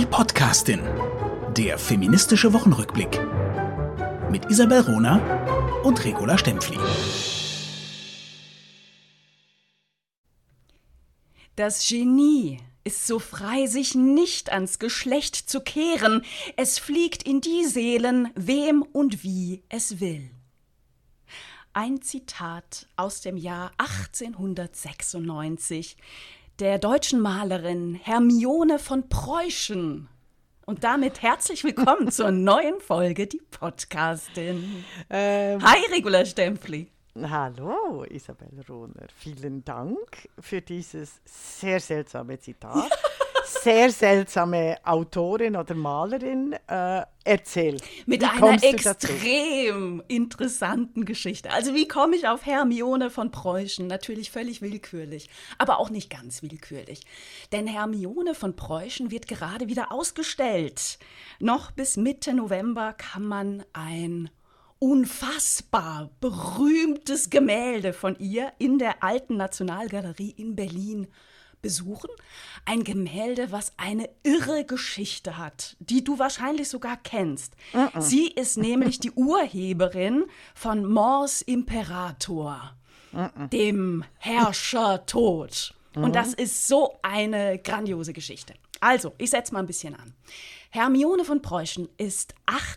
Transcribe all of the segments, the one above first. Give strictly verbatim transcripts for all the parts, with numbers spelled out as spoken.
Podcastin. Der feministische Wochenrückblick. Mit Isabel Rohner und Regula Stempfli. Das Genie ist so frei, sich nicht ans Geschlecht zu kehren. Es fliegt in die Seelen, wem und wie es will. Ein Zitat aus dem Jahr achtzehnhundertsechsundneunzig der deutschen Malerin Hermione von Preußen. Und damit herzlich willkommen zur neuen Folge, die Podcastin. Ähm, Hi, Regula Stempfli. Hallo, Isabel Rohner. Vielen Dank für dieses sehr seltsame Zitat. Sehr seltsame Autorin oder Malerin. Äh, erzähl. Mit einer extrem interessanten Geschichte. Also wie komme ich auf Hermione von Preußen? Natürlich völlig willkürlich, aber auch nicht ganz willkürlich. Denn Hermione von Preußen wird gerade wieder ausgestellt. Noch bis Mitte November kann man ein unfassbar berühmtes Gemälde von ihr in der Alten Nationalgalerie in Berlin besuchen. Ein Gemälde, was eine irre Geschichte hat, die du wahrscheinlich sogar kennst. Uh-uh. Sie ist nämlich die Urheberin von Mors Imperator, uh-uh. dem Herrschertod. Uh-huh. Und das ist so eine grandiose Geschichte. Also, ich setze mal ein bisschen an. Hermione von Preußen ist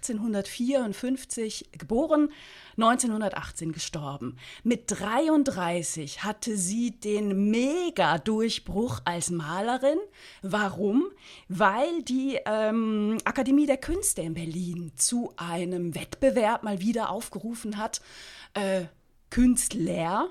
achtzehnhundertvierundfünfzig geboren, neunzehnhundertachtzehn gestorben. Mit dreiunddreißig hatte sie den Mega-Durchbruch als Malerin. Warum? Weil die ähm, Akademie der Künste in Berlin zu einem Wettbewerb mal wieder aufgerufen hat. Äh, Künstler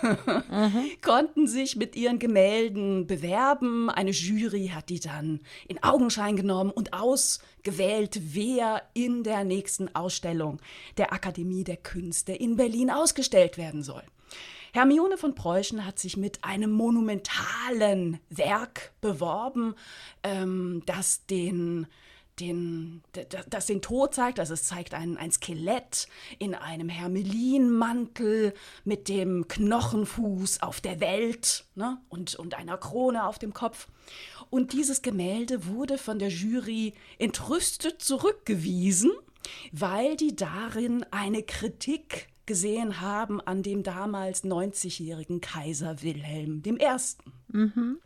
mhm. konnten sich mit ihren Gemälden bewerben. Eine Jury hat die dann in Augenschein genommen und ausgewählt, wer in der nächsten Ausstellung der Akademie der Künste in Berlin ausgestellt werden soll. Hermione von Preußen hat sich mit einem monumentalen Werk beworben, ähm, das den Den, das den Tod zeigt, also es zeigt ein, ein Skelett in einem Hermelinmantel mit dem Knochenfuß auf der Welt, ne, und, und einer Krone auf dem Kopf. Und dieses Gemälde wurde von der Jury entrüstet zurückgewiesen, weil die darin eine Kritik gesehen haben an dem damals neunzigjährigen Kaiser Wilhelm der Erste. Mhm.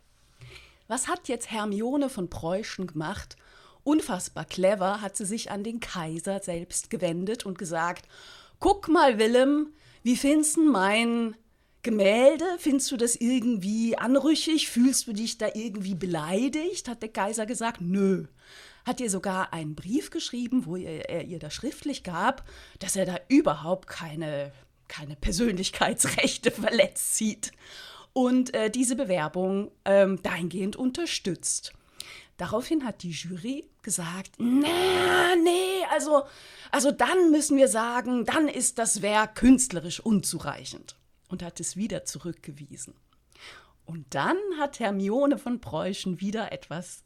Was hat jetzt Hermione von Preußen gemacht? Unfassbar clever hat sie sich an den Kaiser selbst gewendet und gesagt, guck mal, Willem, wie findest du mein Gemälde? Findest du das irgendwie anrüchig? Fühlst du dich da irgendwie beleidigt? Hat der Kaiser gesagt, nö. Hat ihr sogar einen Brief geschrieben, wo er, er ihr das schriftlich gab, dass er da überhaupt keine, keine Persönlichkeitsrechte verletzt sieht und äh, diese Bewerbung ähm, dahingehend unterstützt. Daraufhin hat die Jury gesagt, na, nee, also, also dann müssen wir sagen, dann ist das Werk künstlerisch unzureichend und hat es wieder zurückgewiesen. Und dann hat Hermione von Preußen wieder etwas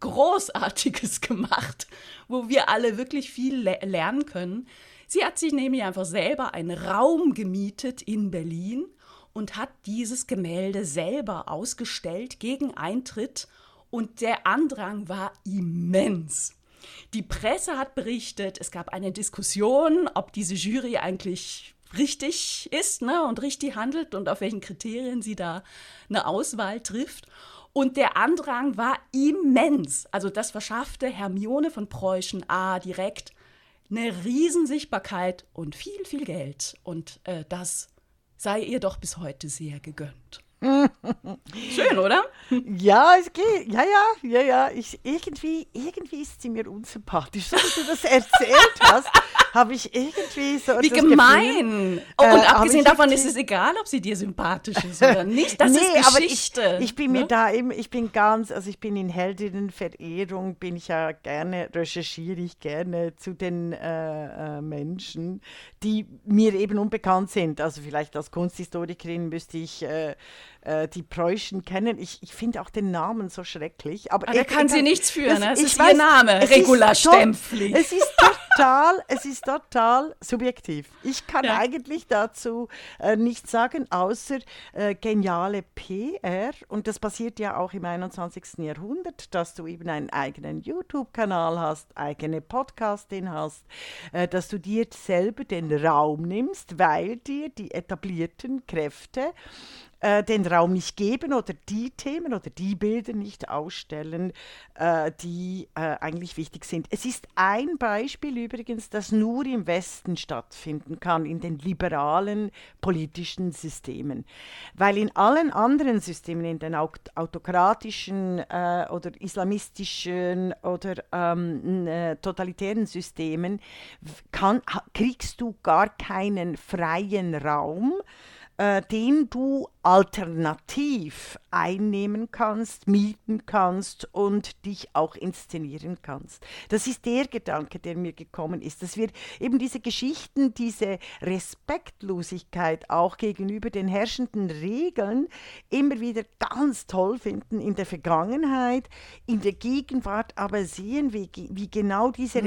Großartiges gemacht, wo wir alle wirklich viel le- lernen können. Sie hat sich nämlich einfach selber einen Raum gemietet in Berlin und hat dieses Gemälde selber ausgestellt gegen Eintritt. Und der Andrang war immens. Die Presse hat berichtet, es gab eine Diskussion, ob diese Jury eigentlich richtig ist, ne, und richtig handelt und auf welchen Kriterien sie da eine Auswahl trifft. Und der Andrang war immens. Also das verschaffte Hermione von Preußen A direkt eine Riesensichtbarkeit und viel, viel Geld. Und äh, das sei ihr doch bis heute sehr gegönnt. Schön, oder? Ja, es geht. Ja, ja, ja, ja. Ich, irgendwie, irgendwie ist sie mir unsympathisch. So wie du das erzählt hast, habe ich irgendwie so Wie gemein. Gefühl, oh, und äh, abgesehen davon ist es egal, ob sie dir sympathisch ist oder nicht. Das nee, ist Geschichte. Aber ich, ich bin ne? mir da eben, ich bin ganz, also ich bin in Heldinnenverehrung, bin ich ja gerne, recherchiere ich gerne zu den äh, äh, Menschen, die mir eben unbekannt sind. Also vielleicht als Kunsthistorikerin müsste ich äh, äh, die Preußen kennen. Ich, ich finde auch den Namen so schrecklich. Aber ah, da ich, kann ich, sie nichts für, das, ne? Es ich ist weiß, ihr Name, Regula Stempfli. Es ist total, es ist total subjektiv. Ich kann Ja. eigentlich dazu äh, nichts sagen, außer äh, geniale P R. Und das passiert ja auch im einundzwanzigsten Jahrhundert, dass du eben einen eigenen YouTube-Kanal hast, eigene Podcastin hast, äh, dass du dir selber den Raum nimmst, weil dir die etablierten Kräfte äh, den Raum nicht geben oder die Themen oder die Bilder nicht ausstellen, äh, die äh, eigentlich wichtig sind. Es ist ein Beispiel übrigens, das nur im Westen stattfinden kann, in den liberalen politischen Systemen. Weil in allen anderen Systemen, in den aut- autokratischen äh, oder islamistischen oder ähm, äh, totalitären Systemen kann, kriegst du gar keinen freien Raum, äh, den du alternativ einnehmen kannst, mieten kannst und dich auch inszenieren kannst. Das ist der Gedanke, der mir gekommen ist, dass wir eben diese Geschichten, diese Respektlosigkeit auch gegenüber den herrschenden Regeln immer wieder ganz toll finden in der Vergangenheit, in der Gegenwart aber sehen, wie, wie genau diese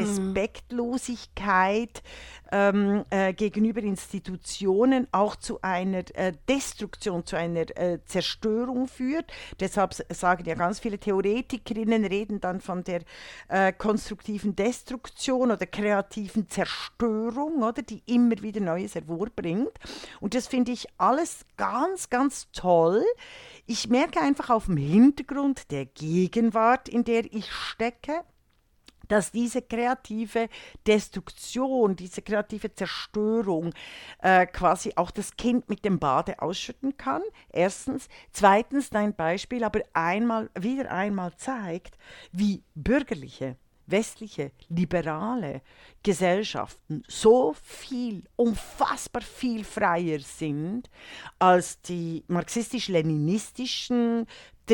Respektlosigkeit ähm, äh, gegenüber Institutionen auch zu einer äh, Destruktion, zu einer äh, Zerstörung führt. Deshalb sagen ja ganz viele Theoretikerinnen, reden dann von der äh, konstruktiven Destruktion oder kreativen Zerstörung, oder, die immer wieder Neues hervorbringt. Und das finde ich alles ganz, ganz toll. Ich merke einfach auf dem Hintergrund der Gegenwart, in der ich stecke, dass diese kreative Destruktion, diese kreative Zerstörung äh, quasi auch das Kind mit dem Bade ausschütten kann. Erstens. Zweitens, dein Beispiel aber einmal, wieder einmal zeigt, wie bürgerliche, westliche, liberale Gesellschaften so viel, unfassbar viel freier sind als die marxistisch-leninistischen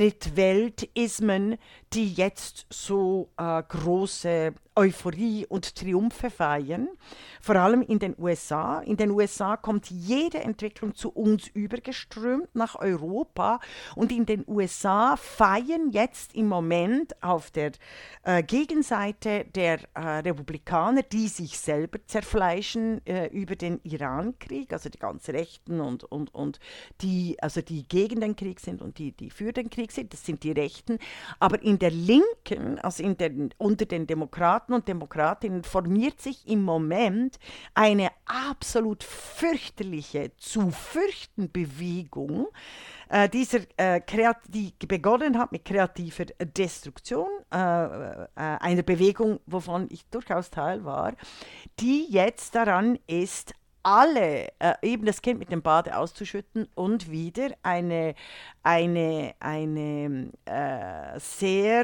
Drittweltismen, die jetzt so äh, große Euphorie und Triumphe feiern, vor allem in den U S A. In den U S A kommt jede Entwicklung zu uns übergeströmt nach Europa, und in den U S A feiern jetzt im Moment auf der äh, Gegenseite der äh, Republikaner, die sich selber zerfleischen äh, über den Irankrieg, also die ganz Rechten und, und, und die, also die gegen den Krieg sind und die, die für den Krieg sind, das sind die Rechten. Aber in der Linken, also in den, unter den Demokraten und Demokratinnen, formiert sich im Moment eine absolut fürchterliche, zu fürchten Bewegung, äh, dieser, äh, kreat- die begonnen hat mit kreativer Destruktion, äh, äh, einer Bewegung, wovon ich durchaus Teil war, die jetzt daran ist, alle, äh, eben das Kind mit dem Bade auszuschütten und wieder eine, eine, eine äh, sehr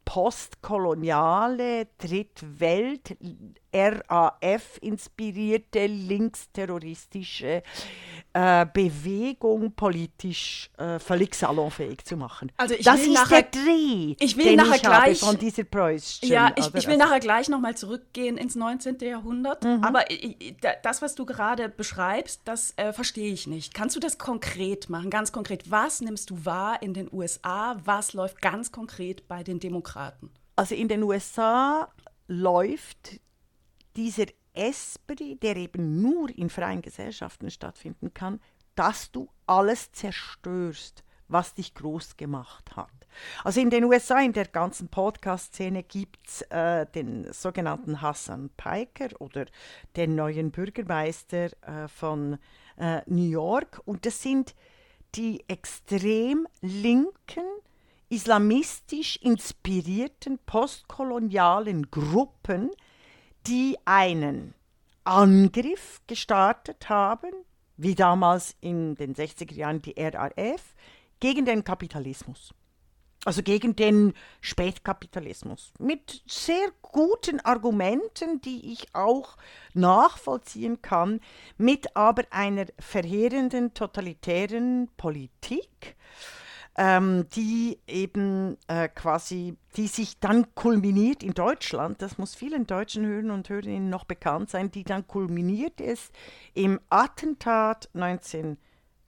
postkoloniale, Drittwelt, R A F-inspirierte, linksterroristische äh, Bewegung politisch äh, völlig salonfähig zu machen. Also ich das will ist nachher, der Dreh, ich will den nachher ich gleich, habe von dieser Preußischen. Ja, ich, oder? ich will Also, nachher gleich nochmal zurückgehen ins neunzehnten. Jahrhundert. Mhm. Aber ich, ich, da- das, was du gerade beschreibst, das äh, verstehe ich nicht. Kannst du das konkret machen? Ganz konkret. Was nimmst du wahr in den U S A? Was läuft ganz konkret bei den Demokraten? Also in den U S A läuft dieser Esprit, der eben nur in freien Gesellschaften stattfinden kann, dass du alles zerstörst, was dich groß gemacht hat. Also in den U S A, in der ganzen Podcast-Szene, gibt es äh, den sogenannten Hassan Piker oder den neuen Bürgermeister äh, von äh, New York. Und das sind die extrem linken, islamistisch inspirierten postkolonialen Gruppen, die einen Angriff gestartet haben, wie damals in den sechziger Jahren die R A F, gegen den Kapitalismus. Also gegen den Spätkapitalismus. Mit sehr guten Argumenten, die ich auch nachvollziehen kann, mit aber einer verheerenden totalitären Politik, ähm, die eben äh, quasi, die sich dann kulminiert in Deutschland, das muss vielen deutschen Hörern und Hörerinnen noch bekannt sein, die dann kulminiert ist im Attentat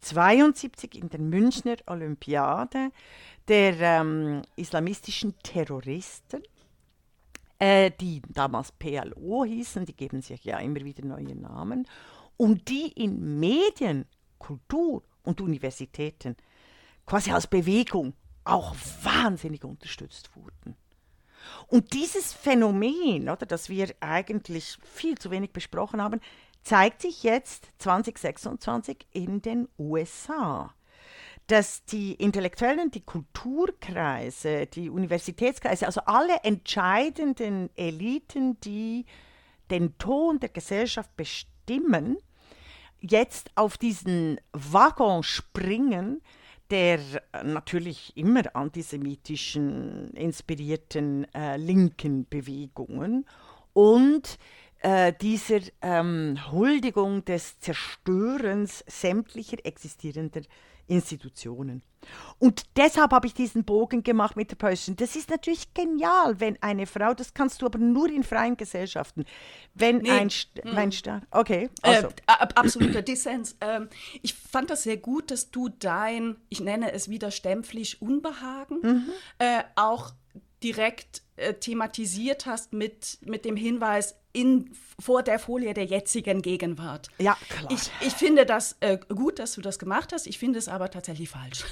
zweiundsiebzig in der Münchner Olympiade der ähm, islamistischen Terroristen, äh, die damals P L O hießen, die geben sich ja immer wieder neue Namen, und die in Medien, Kultur und Universitäten quasi als Bewegung auch wahnsinnig unterstützt wurden. Und dieses Phänomen, oder, das wir eigentlich viel zu wenig besprochen haben, zeigt sich jetzt zwanzig sechsundzwanzig in den U S A. Dass die Intellektuellen, die Kulturkreise, die Universitätskreise, also alle entscheidenden Eliten, die den Ton der Gesellschaft bestimmen, jetzt auf diesen Waggon springen, der natürlich immer antisemitischen, inspirierten äh, linken Bewegungen und äh, dieser ähm, Huldigung des Zerstörens sämtlicher existierender Institutionen. Und deshalb habe ich diesen Bogen gemacht mit der Preußischen. Das ist natürlich genial, wenn eine Frau, das kannst du aber nur in freien Gesellschaften, wenn nee. ein, St- hm. ein Staat, okay. Also. Äh, absoluter Dissens. Ähm, ich fand das sehr gut, dass du dein, ich nenne es wieder Stempflich Unbehagen, mhm. äh, auch direkt äh, thematisiert hast mit, mit dem Hinweis in, vor der Folie der jetzigen Gegenwart. Ja, klar. Ich, ich finde das äh, gut, dass du das gemacht hast. Ich finde es aber tatsächlich falsch.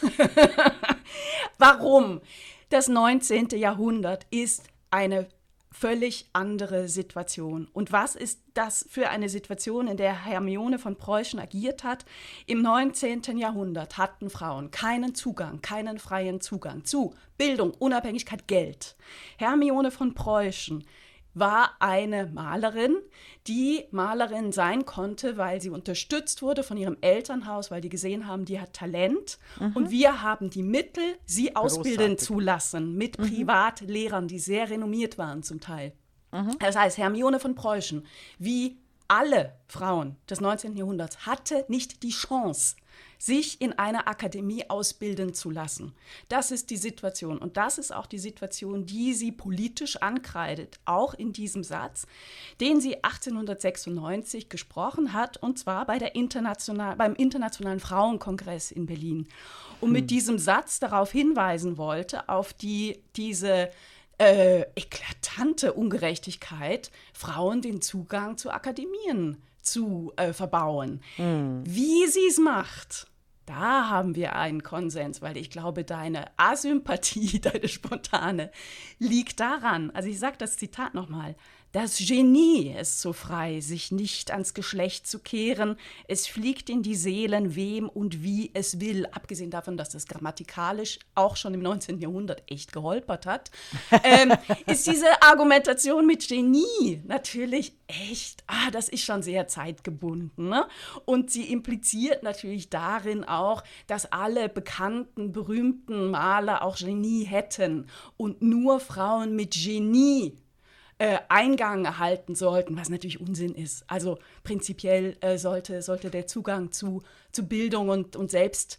Warum? Das neunzehnte. Jahrhundert ist eine völlig andere Situation. Und was ist das für eine Situation, in der Hermione von Preußen agiert hat? Im neunzehnten. Jahrhundert hatten Frauen keinen Zugang, keinen freien Zugang zu Bildung, Unabhängigkeit, Geld. Hermione von Preußen war eine Malerin, die Malerin sein konnte, weil sie unterstützt wurde von ihrem Elternhaus, weil die gesehen haben, die hat Talent. Mhm. Und wir haben die Mittel, sie ausbilden Großartig. zu lassen mit mhm. Privatlehrern, die sehr renommiert waren zum Teil. Mhm. Das heißt, Hermione von Preußen, wie alle Frauen des neunzehnten. Jahrhunderts, hatte nicht die Chance, sich in einer Akademie ausbilden zu lassen. Das ist die Situation. Und das ist auch die Situation, die sie politisch ankreidet, auch in diesem Satz, den sie achtzehnhundertsechsundneunzig gesprochen hat, und zwar bei der International, beim Internationalen Frauenkongress in Berlin. Und hm. mit diesem Satz darauf hinweisen wollte, auf die, diese äh, eklatante Ungerechtigkeit, Frauen den Zugang zu Akademien zu äh, verbauen. Hm. Wie sie es macht, da haben wir einen Konsens, weil ich glaube, deine Asympathie, deine spontane, liegt daran, also ich sage das Zitat nochmal, das Genie ist so frei, sich nicht ans Geschlecht zu kehren. Es fliegt in die Seelen, wem und wie es will. Abgesehen davon, dass das grammatikalisch auch schon im neunzehnten. Jahrhundert echt geholpert hat, ähm, ist diese Argumentation mit Genie natürlich echt, ah, das ist schon sehr zeitgebunden. Ne? Und sie impliziert natürlich darin auch, dass alle bekannten, berühmten Maler auch Genie hätten und nur Frauen mit Genie Äh, Eingang erhalten sollten, was natürlich Unsinn ist. Also prinzipiell äh, sollte, sollte der Zugang zu, zu Bildung und, und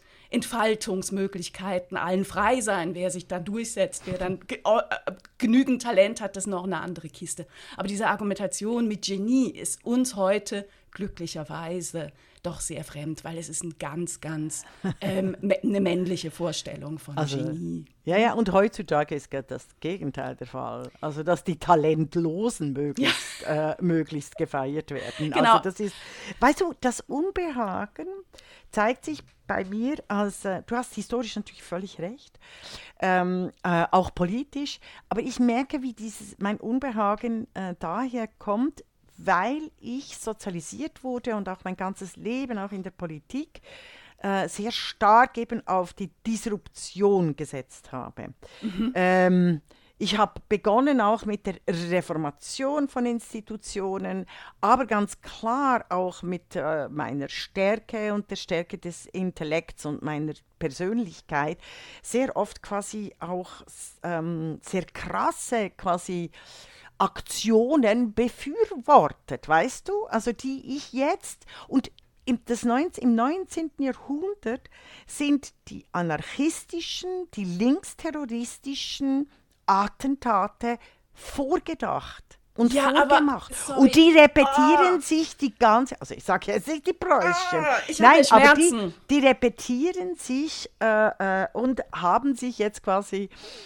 Selbstentfaltungsmöglichkeiten allen frei sein. Wer sich da durchsetzt, wer dann ge- äh, genügend Talent hat, das ist noch eine andere Kiste. Aber diese Argumentation mit Genie ist uns heute glücklicherweise doch sehr fremd, weil es ist ein ganz, ganz ähm, eine männliche Vorstellung von also, Genie. Ja, ja, und heutzutage ist das Gegenteil der Fall. Also, dass die Talentlosen möglichst, ja. äh, möglichst gefeiert werden. Genau. Also, das ist, weißt du, das Unbehagen zeigt sich bei mir als, äh, du hast historisch natürlich völlig recht, ähm, äh, auch politisch, aber ich merke, wie dieses, mein Unbehagen äh, daher kommt, weil ich sozialisiert wurde und auch mein ganzes Leben, auch in der Politik, äh, sehr stark eben auf die Disruption gesetzt habe. Mhm. Ähm, ich habe begonnen auch mit der Reformation von Institutionen, aber ganz klar auch mit äh, meiner Stärke und der Stärke des Intellekts und meiner Persönlichkeit, sehr oft quasi auch ähm, sehr krasse quasi Aktionen befürwortet, weißt du? Also die ich jetzt, und im, das neunzehnten, im neunzehnten. Jahrhundert sind die anarchistischen, die linksterroristischen Attentate vorgedacht. und Ja, vorgemacht. aber, und die repetieren Ah. sich die ganze, also ich sage jetzt nicht die Preußchen, Ah, ich nein, habe aber die, Schmerzen. die repetieren sich äh, äh, und haben sich jetzt quasi,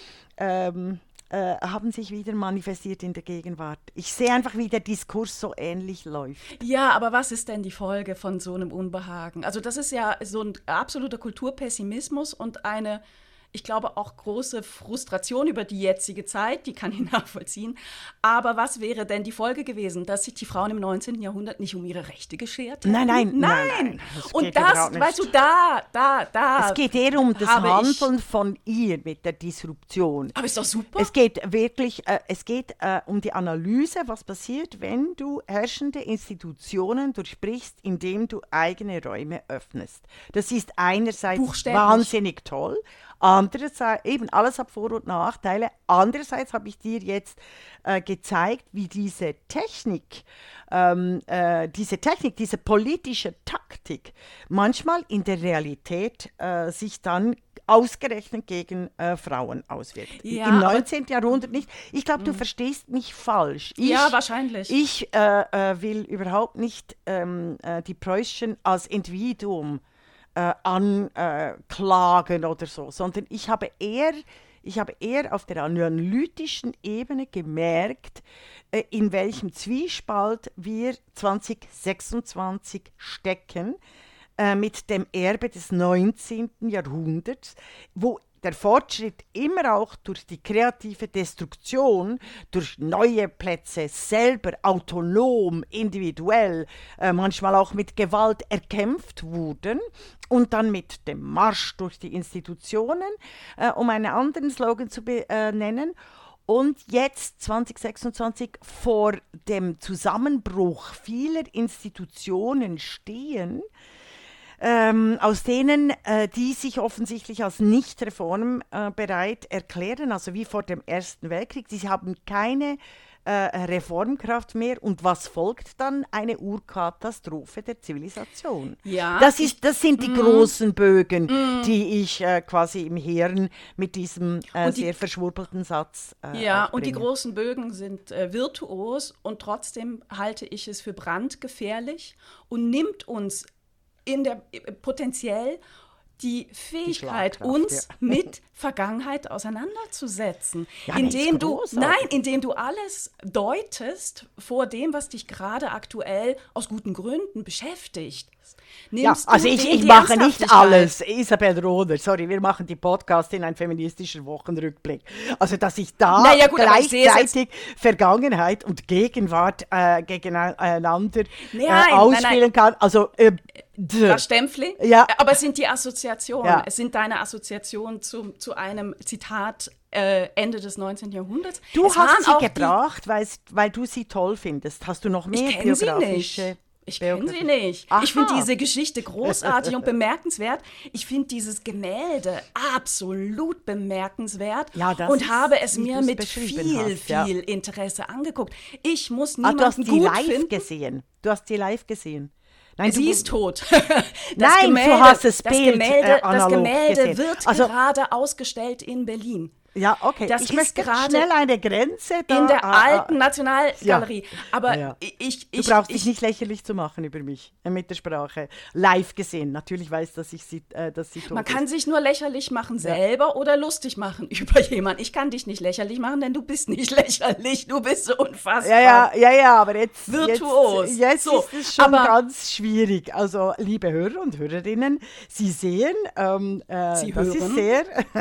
ähm, äh, haben sich wieder manifestiert in der Gegenwart. Ich sehe einfach, wie der Diskurs so ähnlich läuft. Ja, aber was ist denn die Folge von so einem Unbehagen? Also das ist ja so ein absoluter Kulturpessimismus und eine, ich glaube, auch große Frustration über die jetzige Zeit, die kann ich nachvollziehen. Aber was wäre denn die Folge gewesen, dass sich die Frauen im neunzehnten Jahrhundert nicht um ihre Rechte geschert hätten? Nein, nein, nein. nein, nein, das Und geht das, überhaupt nicht. weißt du, da, da, da. Es geht eher um das habe ich- Handeln von ihr mit der Disruption. Aber ist doch super. Es geht wirklich, äh, es geht äh, um die Analyse, was passiert, wenn du herrschende Institutionen durchbrichst, indem du eigene Räume öffnest. Das ist einerseits Buchstäblich. wahnsinnig toll, andererseits eben alles hat Vor- und Nachteile. Andererseits habe ich dir jetzt äh, gezeigt, wie diese Technik, ähm, äh, diese Technik, diese politische Taktik manchmal in der Realität äh, sich dann ausgerechnet gegen äh, Frauen auswirkt. Ja, Im aber- neunzehnten Jahrhundert nicht. Ich glaube, du verstehst mich falsch. Ich, Ja, wahrscheinlich. Ich äh, äh, will überhaupt nicht ähm, äh, die Preußchen als Individuum äh, anklagen oder so, sondern ich habe eher, ich habe eher auf der analytischen Ebene gemerkt, äh, in welchem Zwiespalt wir zwanzig sechsundzwanzig stecken äh, mit dem Erbe des neunzehnten Jahrhunderts, wo der Fortschritt immer auch durch die kreative Destruktion, durch neue Plätze selber autonom, individuell, äh, manchmal auch mit Gewalt erkämpft wurden und dann mit dem Marsch durch die Institutionen, äh, um einen anderen Slogan zu benennen. Und jetzt zwanzig sechsundzwanzig vor dem Zusammenbruch vieler Institutionen stehen, Ähm, aus denen, äh, die sich offensichtlich als nicht reformbereit äh, erklären, also wie vor dem Ersten Weltkrieg. Sie haben keine äh, Reformkraft mehr. Und was folgt dann? Eine Urkatastrophe der Zivilisation. Ja, das, ist, das sind die mm, großen Bögen, mm. die ich äh, quasi im Hirn mit diesem äh, die, sehr verschwurbelten Satz äh, Ja, aufbringe. und die großen Bögen sind äh, virtuos und trotzdem halte ich es für brandgefährlich und nimmt uns in der potenziell die Fähigkeit, die uns ja. mit Vergangenheit auseinanderzusetzen. Ja, indem du, großartig. nein, indem du alles deutest vor dem, was dich gerade aktuell aus guten Gründen beschäftigt. Ja, Nimmst also du ich, den- ich die mache nicht Ernsthaftigkeit. alles. Isabel Rohner, sorry, wir machen die Podcast in einen feministischen Wochenrückblick. Also, dass ich da Na ja, gut, aber ich sehe es jetzt- gleichzeitig Vergangenheit und Gegenwart äh, gegeneinander Nein, äh, nein, ausspielen nein. kann. Also, äh, d- Das Stempfli? Ja. Aber es sind die Assoziationen. Ja. Es sind deine Assoziationen zu, zu einem Zitat äh, Ende des neunzehnten Jahrhunderts. du Es waren hast sie auch die- gebracht, weil, weil du sie toll findest. Hast du noch mehr Ich kenne sie biografische... nicht. Ich kenne sie Biografie- nicht. Aha. Ich finde diese Geschichte großartig und bemerkenswert. Ich finde dieses Gemälde absolut bemerkenswert Ja, das und ist, habe es wie mir du's mit beschrieben viel, hast, ja. viel Interesse angeguckt. Ich muss Ah, niemanden du hast die gut live finden. gesehen. Du hast die live gesehen. Nein, Sie du, ist tot. Das Nein, Gemälde, du hast das das Bild, Gemälde, äh, das analog Gemälde gesehen. wird Also- gerade ausgestellt in Berlin. Ja, okay. Das ich ist möchte gerade schnell eine Grenze da... In der ah, ah, alten Nationalgalerie. Aber Ja, ja. ich, Du ich, brauchst ich, dich nicht lächerlich zu machen über mich äh, mit der Sprache. Live gesehen. Natürlich weiß, dass ich sie, äh, dass sie tot Man kann ist. sich nur lächerlich machen selber oder lustig machen über jemanden. Ich kann dich nicht lächerlich machen, denn du bist nicht lächerlich. Du bist so unfassbar. Ja, ja, ja, ja, aber jetzt, Virtuos. jetzt, jetzt So, ist es schon aber- ganz schwierig. Also, liebe Hörer und Hörerinnen, Sie sehen, ähm, äh, Sie das hören? ist sehr...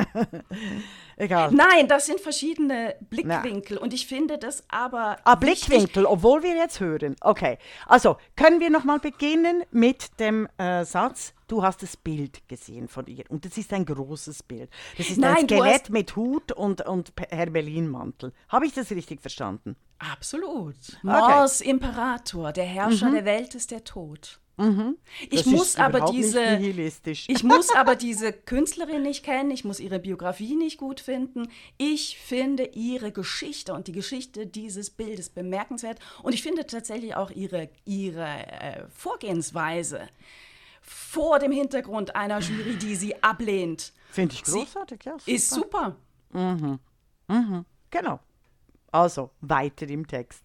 Egal. Nein, das sind verschiedene Blickwinkel. Und ich finde das aber Ah, wichtig. Blickwinkel, obwohl wir jetzt hören. Okay, also können wir nochmal beginnen mit dem äh, Satz, du hast das Bild gesehen von ihr. Und das ist ein großes Bild. Das ist Nein, ein du Skelett hast- mit Hut und, und P- Hermelinmantel. Habe ich das richtig verstanden? Absolut. Mors Imperator, der Herrscher der Welt ist der Tod. Ich Mhm. Das muss ist aber überhaupt diese nicht nihilistisch. Ich muss aber diese Künstlerin nicht kennen, ich muss ihre Biografie nicht gut finden. Ich finde ihre Geschichte und die Geschichte dieses Bildes bemerkenswert. Und ich finde tatsächlich auch ihre, ihre äh, Vorgehensweise vor dem Hintergrund einer Jury, die sie ablehnt, Finde ich Sie großartig, ja. ist super. Genau. Also, weiter im Text.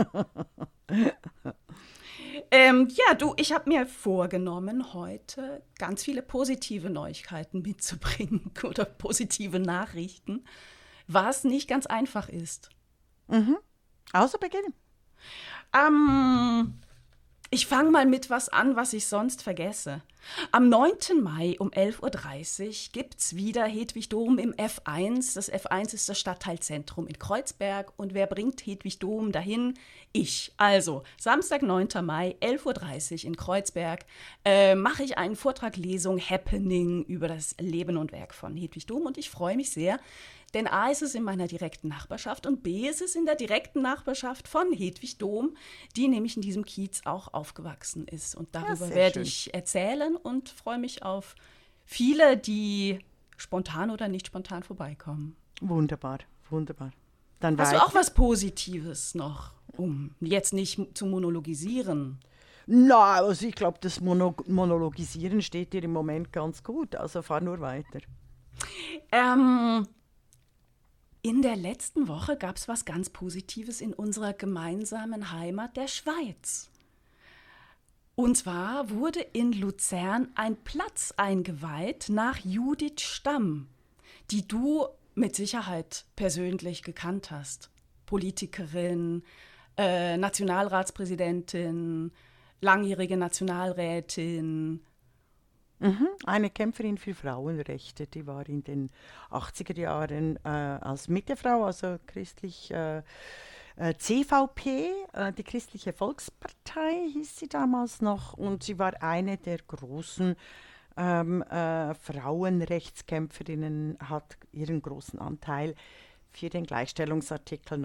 Ähm, ja, du, ich habe mir vorgenommen, heute ganz viele positive Neuigkeiten mitzubringen oder positive Nachrichten, was nicht ganz einfach ist. Mhm. Also beginnen. Ähm, ich fange mal mit was an, was ich sonst vergesse. Am neunten Mai um elf Uhr dreißig gibt es wieder Hedwig Dom im F eins. Das F eins ist das Stadtteilzentrum in Kreuzberg. Und wer bringt Hedwig Dom dahin? Ich. Also, Samstag, neunten Mai, elf Uhr dreißig in Kreuzberg, äh, mache ich einen Vortrag, Lesung, Happening über das Leben und Werk von Hedwig Dom. Und ich freue mich sehr, denn A ist es in meiner direkten Nachbarschaft und B ist es in der direkten Nachbarschaft von Hedwig Dom, die nämlich in diesem Kiez auch aufgewachsen ist. Und darüber sehr werde schön. ich erzählen und freue mich auf viele, die spontan oder nicht spontan vorbeikommen. Wunderbar, wunderbar. Dann Hast du weiter. auch was Positives noch, um jetzt nicht zu monologisieren? Na, also ich glaube, das Mono Monologisieren steht dir im Moment ganz gut. Also fahr nur weiter. Ähm, in der letzten Woche gab es was ganz Positives in unserer gemeinsamen Heimat der Schweiz. Und zwar wurde in Luzern ein Platz eingeweiht nach Judith Stamm, die du mit Sicherheit persönlich gekannt hast. Politikerin, äh, Nationalratspräsidentin, langjährige Nationalrätin. Mhm. Eine Kämpferin für Frauenrechte, die war in den achtziger Jahren äh, als Mittefrau, also christlich äh, äh, C V P, äh, die Christliche Volkspartei hieß sie damals noch, und sie war eine der großen ähm, äh, Frauenrechtskämpferinnen, hat ihren großen Anteil für den Gleichstellungsartikel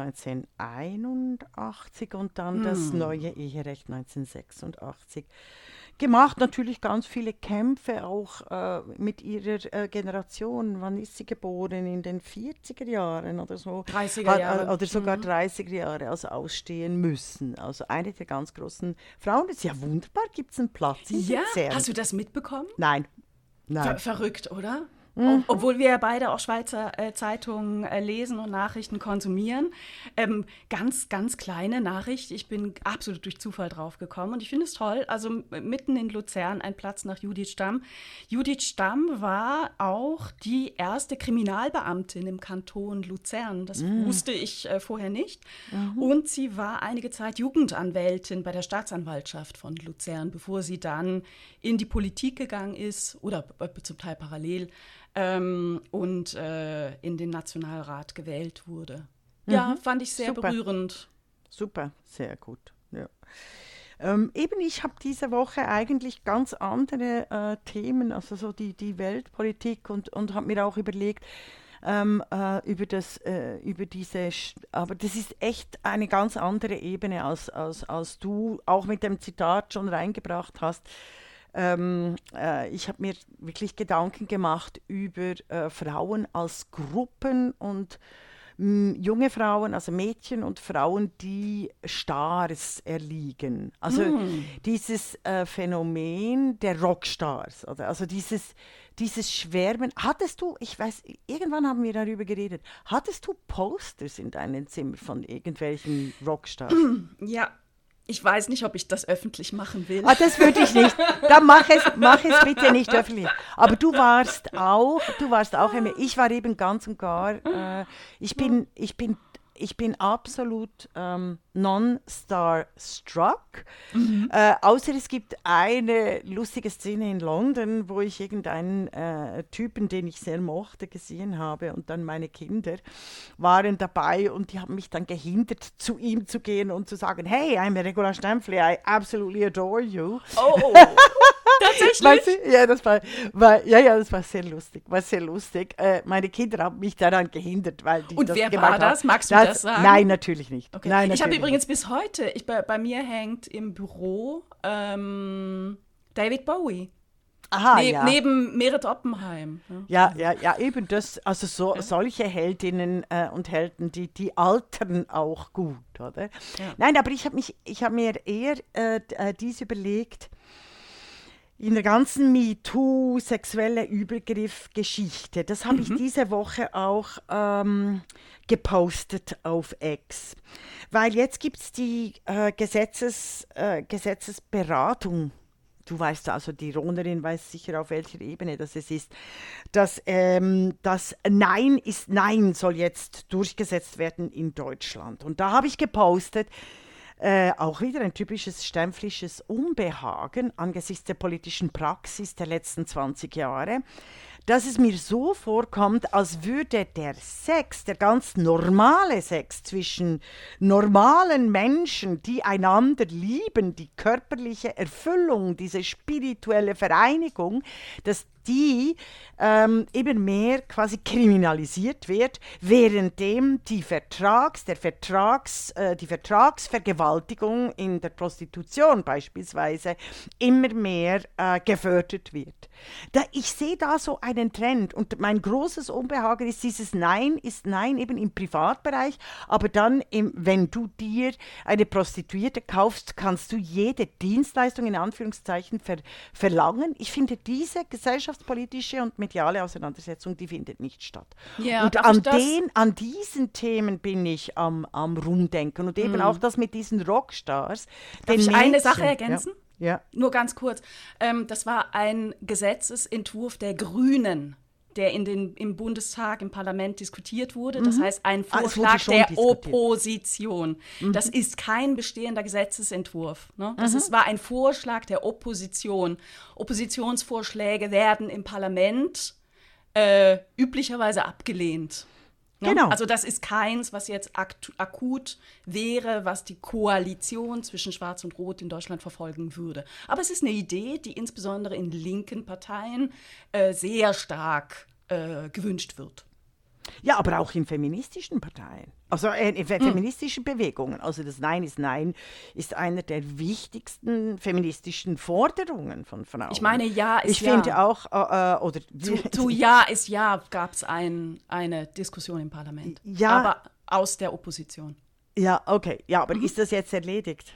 neunzehnhunderteinundachtzig und dann das neue Eherecht neunzehnhundertsechsundachtzig gemacht. Natürlich ganz viele Kämpfe auch äh, mit ihrer äh, Generation. Wann ist sie geboren? In den vierziger Jahren oder so? dreißiger Hat, Jahre. äh, oder sogar Mhm. dreißiger Jahre also ausstehen müssen. Also eine der ganz großen Frauen. Das ist ja wunderbar, gibt es einen Platz in Ja, Luzern? hast du das mitbekommen? Nein, Ver nein. verrückt, oder? Ob obwohl wir ja beide auch Schweizer äh, Zeitungen äh, lesen und Nachrichten konsumieren. Ähm, ganz, ganz kleine Nachricht. Ich bin absolut durch Zufall drauf gekommen und ich finde es toll. Also m- mitten in Luzern ein Platz nach Judith Stamm. Judith Stamm war auch die erste Kriminalbeamtin im Kanton Luzern. Das wusste ich äh, vorher nicht. Und sie war einige Zeit Jugendanwältin bei der Staatsanwaltschaft von Luzern, bevor sie dann in die Politik gegangen ist oder äh, zum Teil parallel ähm, und äh, in den Nationalrat gewählt wurde. Ja, fand ich sehr Super. berührend. Super, sehr gut. Ja. Ähm, eben, ich habe diese Woche eigentlich ganz andere äh, Themen, also so die, die Weltpolitik, und, und habe mir auch überlegt, ähm, äh, über, das, äh, über diese, Sch- aber das ist echt eine ganz andere Ebene, als, als, als du auch mit dem Zitat schon reingebracht hast. Ähm, äh, ich habe mir wirklich Gedanken gemacht über äh, Frauen als Gruppen und mh, junge Frauen, also Mädchen und Frauen, die Stars erliegen. Also dieses äh, Phänomen der Rockstars, oder? Also dieses, dieses Schwärmen. Hattest du, ich weiß, irgendwann haben wir darüber geredet, hattest du Posters in deinem Zimmer von irgendwelchen Rockstars? Ja, ich weiß nicht, ob ich das öffentlich machen will. Ah, das würde ich nicht. Dann mach es, mach es bitte nicht öffentlich. Aber du warst auch, du warst auch immer, ich war eben ganz und gar, äh, ich bin, ich bin, ich bin absolut ähm, non-star-struck. Äh, außer es gibt eine lustige Szene in London, wo ich irgendeinen äh, Typen, den ich sehr mochte, gesehen habe, und dann meine Kinder waren dabei und die haben mich dann gehindert, zu ihm zu gehen und zu sagen, hey, I'm Regula Stempfli, I absolutely adore you. Oh, tatsächlich? Weißt du? Ja, das war, war, ja, ja, das war sehr lustig, war sehr lustig. Äh, meine Kinder haben mich daran gehindert, weil die Und das wer gemeint war das? haben. Magst du das sagen? Nein, natürlich nicht. Okay. Nein, Ich habe natürlich übrigens bis heute, ich, bei, bei mir hängt im Büro ähm, David Bowie. nicht. Aha, Ne- ja. Neben Merit Oppenheim. Ja. Ja, ja, ja, eben das, also so, solche Heldinnen äh, und Helden, die, die altern auch gut, oder? Ja. Nein, aber ich habe mich, ich habe mir eher äh, d- äh, dies überlegt, in der ganzen MeToo sexuelle Übergriff-Geschichte. Das habe mhm. ich diese Woche auch ähm, gepostet auf X. Weil jetzt gibt es die äh, Gesetzes, äh, Gesetzesberatung. Du weißt also, die Ronerin weiß sicher, auf welcher Ebene das es ist. Dass ähm, das Nein ist Nein soll jetzt durchgesetzt werden in Deutschland. Und da habe ich gepostet, Äh, auch wieder ein typisches stempflisches Unbehagen angesichts der politischen Praxis der letzten zwanzig Jahre, dass es mir so vorkommt, als würde der Sex, der ganz normale Sex zwischen normalen Menschen, die einander lieben, die körperliche Erfüllung, diese spirituelle Vereinigung, dass die ähm, eben mehr quasi kriminalisiert wird, währenddem die Vertrags, der Vertrags, äh, die Vertragsvergewaltigung in der Prostitution beispielsweise immer mehr äh, gefördert wird. Da, ich sehe da so einen Trend und mein großes Unbehagen ist, dieses Nein ist Nein eben im Privatbereich, aber dann, im, wenn du dir eine Prostituierte kaufst, kannst du jede Dienstleistung in Anführungszeichen ver, verlangen. Ich finde, diese gesellschaftspolitische und mediale Auseinandersetzung, die findet nicht statt. Ja, und an, den, an diesen Themen bin ich am, am Rumdenken und eben mm. auch das mit diesen Rockstars. Darf ich Mädchen, eine Sache ergänzen? Ja. Ja. Nur ganz kurz. Ähm, das war ein Gesetzesentwurf der Grünen, der in den, im Bundestag, im Parlament diskutiert wurde. Das mhm. heißt, ein Vorschlag ah, der diskutiert. Opposition. Mhm. Das ist kein bestehender Gesetzesentwurf. Ne? Das mhm. ist, war ein Vorschlag der Opposition. Oppositionsvorschläge werden im Parlament äh, üblicherweise abgelehnt. Ne? Genau. Also das ist keins, was jetzt akt- akut wäre, was die Koalition zwischen Schwarz und Rot in Deutschland verfolgen würde. Aber es ist eine Idee, die insbesondere in linken Parteien äh, sehr stark äh, gewünscht wird. Ja, aber auch in feministischen Parteien, also äh, in fe- mm. feministischen Bewegungen. Also das Nein ist Nein ist eine der wichtigsten feministischen Forderungen von Frauen. Ich meine, Ja ist ich Ja. Ich finde auch, äh, oder... Zu, zu Ja ist Ja gab es ein, eine Diskussion im Parlament, ja, aber aus der Opposition. Ja, okay. Ja, aber mhm. ist das jetzt erledigt?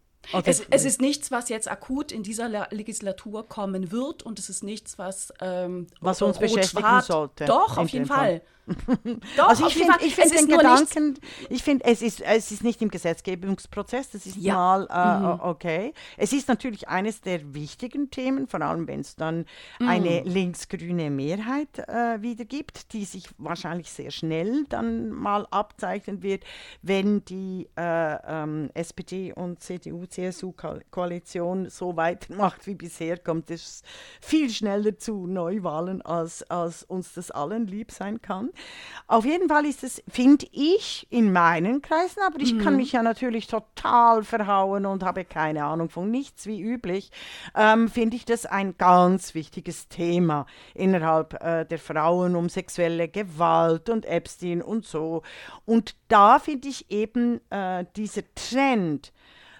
Es, es ist nichts, was jetzt akut in dieser La- Legislatur kommen wird und es ist nichts, was, ähm, was uns beschäftigen sollte. Doch, auf jeden Fall. Fall. Doch, also ich finde find den Gedanken, ich finde, es ist, es ist nicht im Gesetzgebungsprozess, das ist ja. mal äh, mhm. okay. Es ist natürlich eines der wichtigen Themen, vor allem wenn es dann mhm. eine linksgrüne Mehrheit äh, wieder gibt, die sich wahrscheinlich sehr schnell dann mal abzeichnen wird, wenn die äh, ähm, S P D und C D U C S U-Koalition so weitermacht wie bisher, kommt es viel schneller zu Neuwahlen, als, als uns das allen lieb sein kann. Auf jeden Fall ist es, finde ich, in meinen Kreisen, aber ich mhm. kann mich ja natürlich total verhauen und habe keine Ahnung von nichts wie üblich, ähm, finde ich das ein ganz wichtiges Thema innerhalb äh, der Frauen um sexuelle Gewalt und Epstein und so. Und da finde ich eben äh, dieser Trend,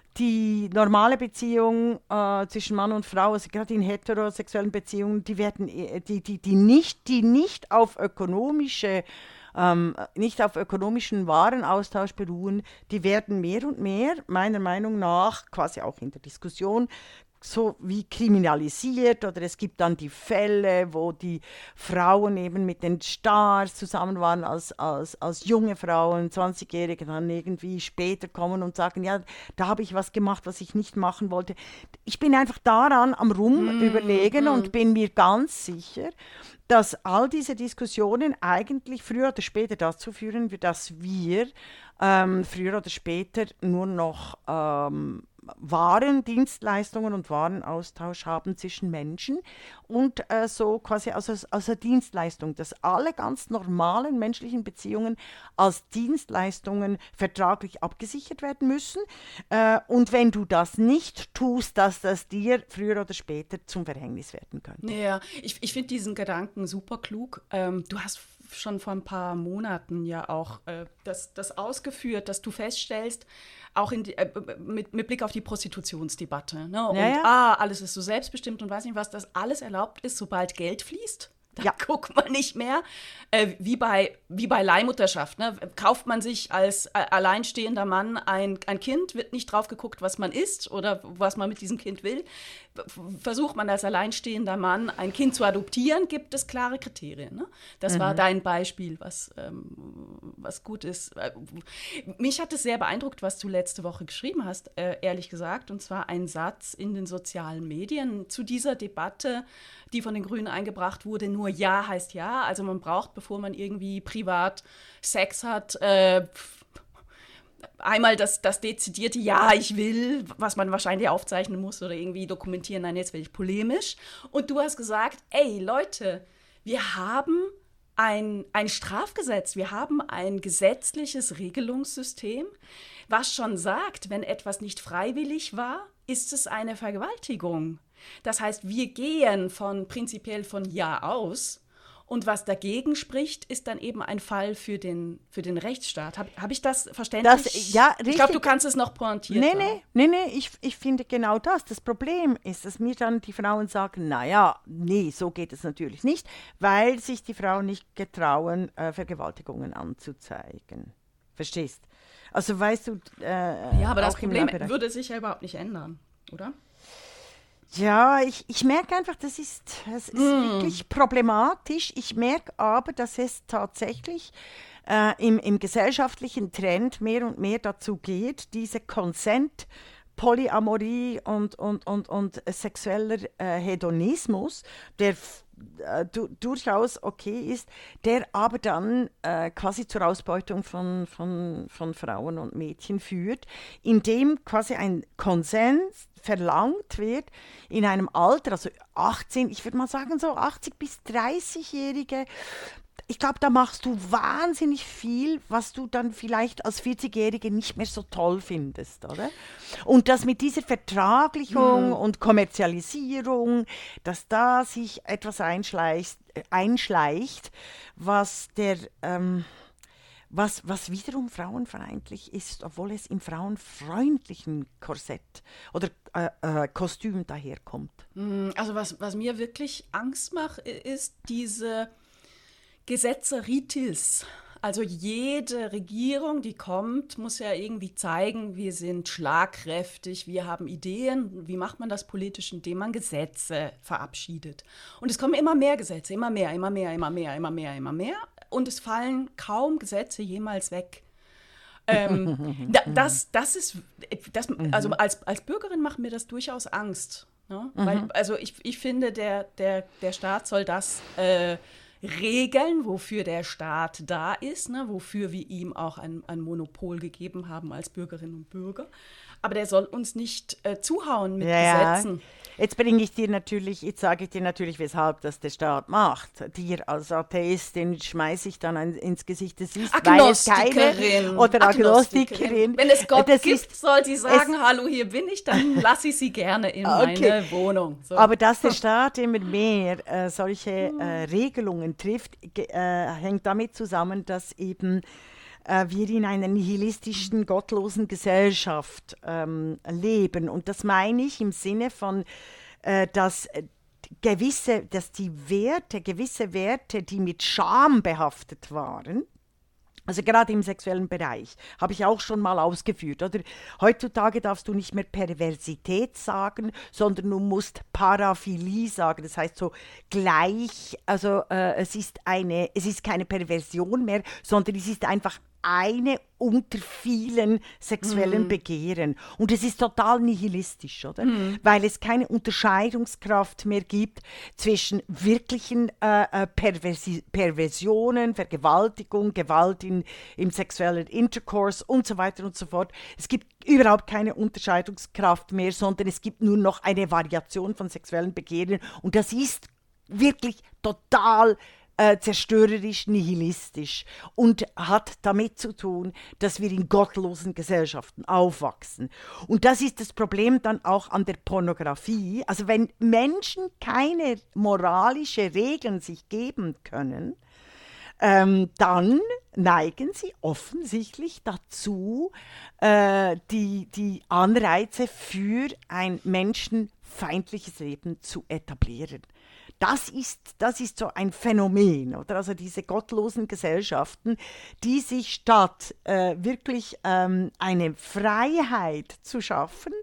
die normale Beziehung äh, zwischen Mann und Frau, also gerade in heterosexuellen Beziehungen, die werden, die, die, die nicht, die nicht auf ökonomische, ähm, nicht auf ökonomischen Warenaustausch beruhen, die werden mehr und mehr, meiner Meinung nach, quasi auch in der Diskussion, so wie kriminalisiert, oder es gibt dann die Fälle, wo die Frauen eben mit den Stars zusammen waren als, als, als junge Frauen, zwanzigjährige, dann irgendwie später kommen und sagen, ja, da habe ich was gemacht, was ich nicht machen wollte. Ich bin einfach daran am Rumüberlegen mm, mm. und bin mir ganz sicher, dass all diese Diskussionen eigentlich früher oder später dazu führen, dass wir ähm, früher oder später nur noch ähm, Waren, Dienstleistungen und Warenaustausch haben zwischen Menschen und äh, so quasi als, als eine Dienstleistung, dass alle ganz normalen menschlichen Beziehungen als Dienstleistungen vertraglich abgesichert werden müssen äh, und wenn du das nicht tust, dass das dir früher oder später zum Verhängnis werden könnte. Ja, ich, ich finde diesen Gedanken super klug. Ähm, du hast schon vor ein paar Monaten ja auch äh, das, das ausgeführt, dass du feststellst, auch in die, äh, mit, mit Blick auf die Prostitutionsdebatte. Ne? Und ja, ja. ah, alles ist so selbstbestimmt und weiß nicht was, dass alles erlaubt ist, sobald Geld fließt. Da ja. guckt man nicht mehr, äh, wie, bei, wie bei Leihmutterschaft. Ne? Kauft man sich als äh, alleinstehender Mann ein, ein Kind, wird nicht drauf geguckt, was man isst oder was man mit diesem Kind will. versucht man als alleinstehender Mann ein Kind zu adoptieren, gibt es klare Kriterien. Ne? Das mhm. war dein Beispiel, was, ähm, was gut ist. Mich hat es sehr beeindruckt, was du letzte Woche geschrieben hast, äh, ehrlich gesagt, und zwar ein Satz in den sozialen Medien zu dieser Debatte, die von den Grünen eingebracht wurde, nur Ja heißt Ja. Also man braucht, bevor man irgendwie privat Sex hat, äh, einmal das, das dezidierte Ja, ich will, was man wahrscheinlich aufzeichnen muss oder irgendwie dokumentieren, nein, jetzt werde ich polemisch. Und du hast gesagt, ey Leute, wir haben ein, ein Strafgesetz, wir haben ein gesetzliches Regelungssystem, was schon sagt, wenn etwas nicht freiwillig war, ist es eine Vergewaltigung. Das heißt, wir gehen von prinzipiell von Ja aus. Und was dagegen spricht, ist dann eben ein Fall für den, für den Rechtsstaat. Habe hab ich das verständlich? Das, ja, richtig. Ich glaube, du kannst es noch pointieren. Nee, nee, nee, nee, ich, ich finde genau das. Das Problem ist, dass mir dann die Frauen sagen, naja, nee, so geht es natürlich nicht, weil sich die Frauen nicht getrauen, äh, Vergewaltigungen anzuzeigen. Verstehst? Also weißt du... Äh, ja, aber das Problem würde sich ja überhaupt nicht ändern, oder? Ja, ich, ich merke einfach, das ist, das ist mm. wirklich problematisch. Ich merke aber, dass es tatsächlich äh, im, im gesellschaftlichen Trend mehr und mehr dazu geht, diese Consent, Polyamorie und, und, und, und sexueller äh, Hedonismus, der äh, du, durchaus okay ist, der aber dann äh, quasi zur Ausbeutung von, von, von Frauen und Mädchen führt, indem quasi ein Konsens verlangt wird in einem Alter, also achtzehn, ich würde mal sagen so achtzig bis dreißig-Jährige. Ich glaube, da machst du wahnsinnig viel, was du dann vielleicht als vierzigjährige nicht mehr so toll findest, oder? Und dass mit dieser Vertraglichung mm. und Kommerzialisierung, dass da sich etwas einschleicht, äh, einschleicht was der... Ähm, Was, was wiederum frauenfeindlich ist, obwohl es im frauenfreundlichen Korsett oder äh, äh, Kostüm daherkommt. Also was, was mir wirklich Angst macht, ist diese Gesetzeritis. Also jede Regierung, die kommt, muss ja irgendwie zeigen, wir sind schlagkräftig, wir haben Ideen. Wie macht man das politisch? Indem man Gesetze verabschiedet. Und es kommen immer mehr Gesetze, immer mehr, immer mehr, immer mehr, immer mehr, immer mehr. Und es fallen kaum Gesetze jemals weg. Ähm, da, das, das ist, das, also als, als Bürgerin macht mir das durchaus Angst. Ne? Mhm. Weil, also ich, ich finde, der, der, der Staat soll das äh, regeln, wofür der Staat da ist, ne? Wofür wir ihm auch ein, ein Monopol gegeben haben als Bürgerinnen und Bürger. Aber der soll uns nicht äh, zuhauen mit ja, Gesetzen. Jetzt bringe ich dir natürlich, jetzt sage ich dir natürlich, weshalb das der Staat macht. Dir als Atheistin schmeiße ich dann ein, ins Gesicht, das ist, weil es keine, oder Agnostikerin. Wenn es Gott das gibt, ist, soll sie sagen, hallo, hier bin ich, dann lasse ich sie gerne in okay. meine Wohnung. So. Aber dass der Staat immer mehr äh, solche äh, Regelungen trifft, äh, hängt damit zusammen, dass eben wir in einer nihilistischen, gottlosen Gesellschaft ähm, leben. Und das meine ich im Sinne von, äh, dass gewisse, dass die Werte, gewisse Werte, die mit Scham behaftet waren, also gerade im sexuellen Bereich, habe ich auch schon mal ausgeführt, oder? Heutzutage darfst du nicht mehr Perversität sagen, sondern du musst Paraphilie sagen. Das heißt so gleich, also äh, es ist eine, es ist keine Perversion mehr, sondern es ist einfach eine unter vielen sexuellen mm. Begehren. Und es ist total nihilistisch, oder? Mm. Weil es keine Unterscheidungskraft mehr gibt zwischen wirklichen äh, Perversi- Perversionen, Vergewaltigung, Gewalt in, im sexuellen Intercourse und so weiter und so fort. Es gibt überhaupt keine Unterscheidungskraft mehr, sondern es gibt nur noch eine Variation von sexuellen Begehren. Und das ist wirklich total Äh, zerstörerisch, nihilistisch und hat damit zu tun, dass wir in gottlosen Gesellschaften aufwachsen. Und das ist das Problem dann auch an der Pornografie. Also wenn Menschen keine moralische Regeln sich geben können, ähm, dann neigen sie offensichtlich dazu, äh, die, die Anreize für ein menschenfeindliches Leben zu etablieren. Das ist, das ist so ein Phänomen, oder? Also diese gottlosen Gesellschaften, die sich statt äh, wirklich ähm, eine Freiheit zu schaffen,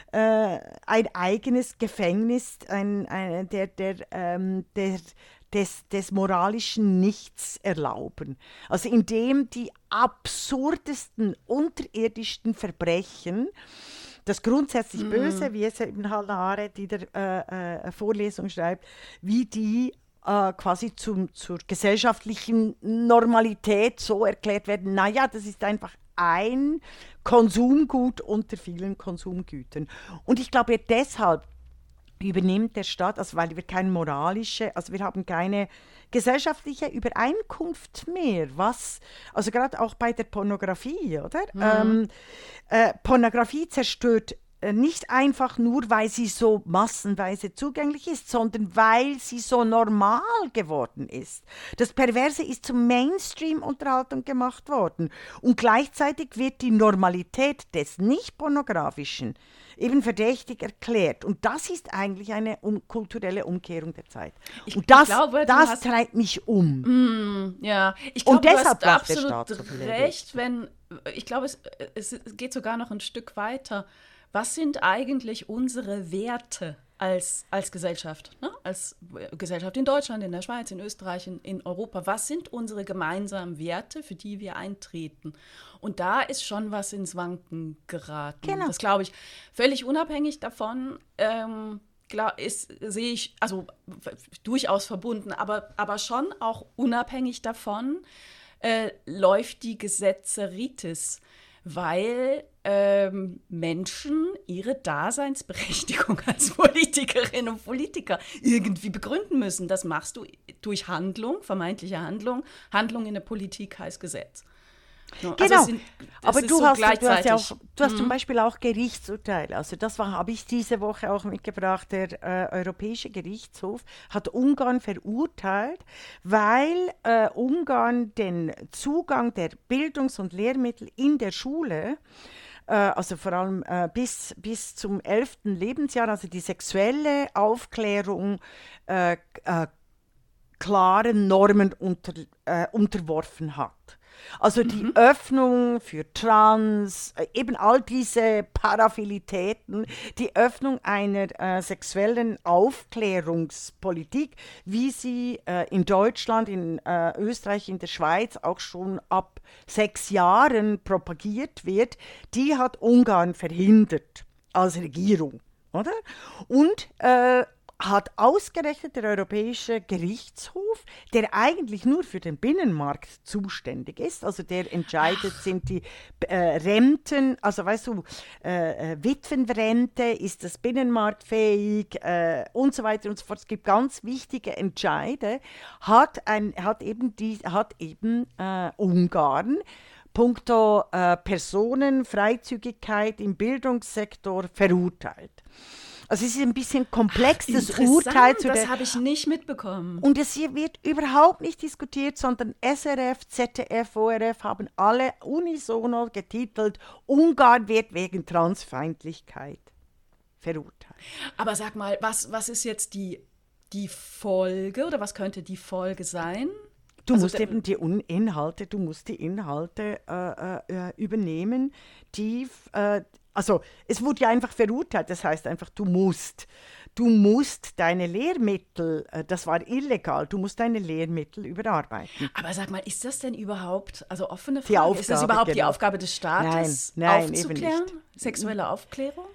äh, ein eigenes Gefängnis, ein, ein, der, der, ähm, der, des, des moralischen Nichts erlauben. Also indem die absurdesten, unterirdischsten Verbrechen, das grundsätzlich mm. Böse, wie es eben Hannah Arendt in der äh, äh, Vorlesung schreibt, wie die äh, quasi zum, zur gesellschaftlichen Normalität so erklärt werden, naja, das ist einfach ein Konsumgut unter vielen Konsumgütern. Und ich glaube, deshalb übernimmt der Staat, also weil wir keine moralische, also wir haben keine gesellschaftliche Übereinkunft mehr, was, also gerade auch bei der Pornografie, oder? Mhm. Ähm, äh, Pornografie zerstört äh, nicht einfach nur, weil sie so massenweise zugänglich ist, sondern weil sie so normal geworden ist. Das Perverse ist zur Mainstream-Unterhaltung gemacht worden und gleichzeitig wird die Normalität des Nicht-Pornografischen eben verdächtig erklärt. Und das ist eigentlich eine um, kulturelle Umkehrung der Zeit. Ich, und das, ich glaube, das hast, treibt mich um. Mm, ja, ich glaube, und deshalb du hast absolut so recht, wenn, ich glaube, es, es geht sogar noch ein Stück weiter. Was sind eigentlich unsere Werte als, als Gesellschaft? Ne? Als Gesellschaft in Deutschland, in der Schweiz, in Österreich, in, in Europa. Was sind unsere gemeinsamen Werte, für die wir eintreten? Und da ist schon was ins Wanken geraten. Genau. Das glaube ich, völlig unabhängig davon, ähm, klar, ist, sehe ich, also durchaus verbunden, aber, aber schon auch unabhängig davon äh, läuft die Gesetzeritis, weil ähm, Menschen ihre Daseinsberechtigung als Politikerinnen und Politiker irgendwie begründen müssen. Das machst du durch Handlung, vermeintliche Handlung. Handlung in der Politik heißt Gesetz. No, genau, also sind, aber du, so hast, du hast ja auch, du hast mhm. zum Beispiel auch Gerichtsurteile. Also das habe ich diese Woche auch mitgebracht. Der äh, Europäische Gerichtshof hat Ungarn verurteilt, weil äh, Ungarn den Zugang der Bildungs- und Lehrmittel in der Schule, äh, also vor allem äh, bis, bis zum elften Lebensjahr, also die sexuelle Aufklärung, äh, äh, klaren Normen unter, äh, unterworfen hat. Also die mhm. Öffnung für Trans, äh, eben all diese Paraphilitäten, die Öffnung einer äh, sexuellen Aufklärungspolitik, wie sie äh, in Deutschland, in äh, Österreich, in der Schweiz auch schon ab sechs Jahren propagiert wird, die hat Ungarn verhindert als Regierung, oder? Und äh, hat ausgerechnet der Europäische Gerichtshof, der eigentlich nur für den Binnenmarkt zuständig ist, also der entscheidet, Ach. sind die äh, Renten, also weißt du, äh, äh, Witwenrente, ist das binnenmarktfähig äh, und so weiter und so fort. Es gibt ganz wichtige Entscheide, hat, ein, hat eben, die, hat eben äh, Ungarn punkto äh, Personenfreizügigkeit im Bildungssektor verurteilt. Also es ist ein bisschen komplex, das Urteil. Zu das habe ich nicht mitbekommen. Und es hier wird überhaupt nicht diskutiert, sondern S R F, Z D F, O R F haben alle unisono getitelt, Ungarn wird wegen Transfeindlichkeit verurteilt. Aber sag mal, was, was ist jetzt die, die Folge oder was könnte die Folge sein? Du also musst eben die Inhalte, du musst die Inhalte äh, äh, übernehmen, die... Äh, Also es wurde ja einfach verurteilt, das heißt einfach, du musst, du musst deine Lehrmittel, das war illegal, du musst deine Lehrmittel überarbeiten. Aber sag mal, ist das denn überhaupt, also offene Frage, die Aufgabe, ist das überhaupt genau. die Aufgabe des Staates, nein, nein, aufzuklären? Eben nicht. Sexuelle Aufklärung?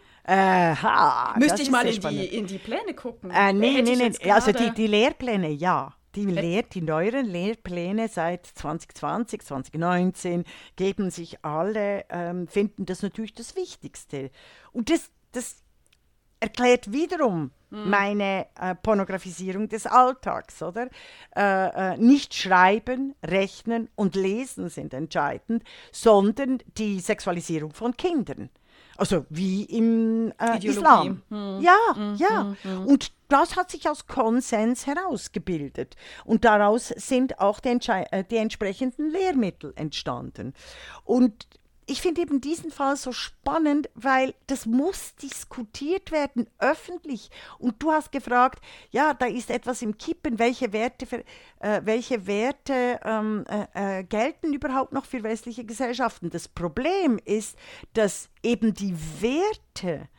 Aha, Müsste ich mal in die, in die Pläne gucken? Äh, nee, nee, nee, also die, die Lehrpläne, ja. Die, Lehr-, die neueren Lehrpläne seit zwanzig zwanzig, zwanzig neunzehn geben sich alle, ähm, finden das natürlich das Wichtigste. Und das, das erklärt wiederum hm. meine äh, Pornografisierung des Alltags, oder? Äh, äh, nicht schreiben, rechnen und lesen sind entscheidend, sondern die Sexualisierung von Kindern. Also wie im äh, Islam. Hm. Ja, hm, ja. Hm, hm. Und das hat sich als Konsens herausgebildet. Und daraus sind auch die, äh, die entsprechenden Lehrmittel entstanden. Und ich finde eben diesen Fall so spannend, weil das muss diskutiert werden, öffentlich. Und du hast gefragt, ja, da ist etwas im Kippen, welche Werte, für, äh, welche Werte ähm, äh, äh, gelten überhaupt noch für westliche Gesellschaften. Das Problem ist, dass eben die Werte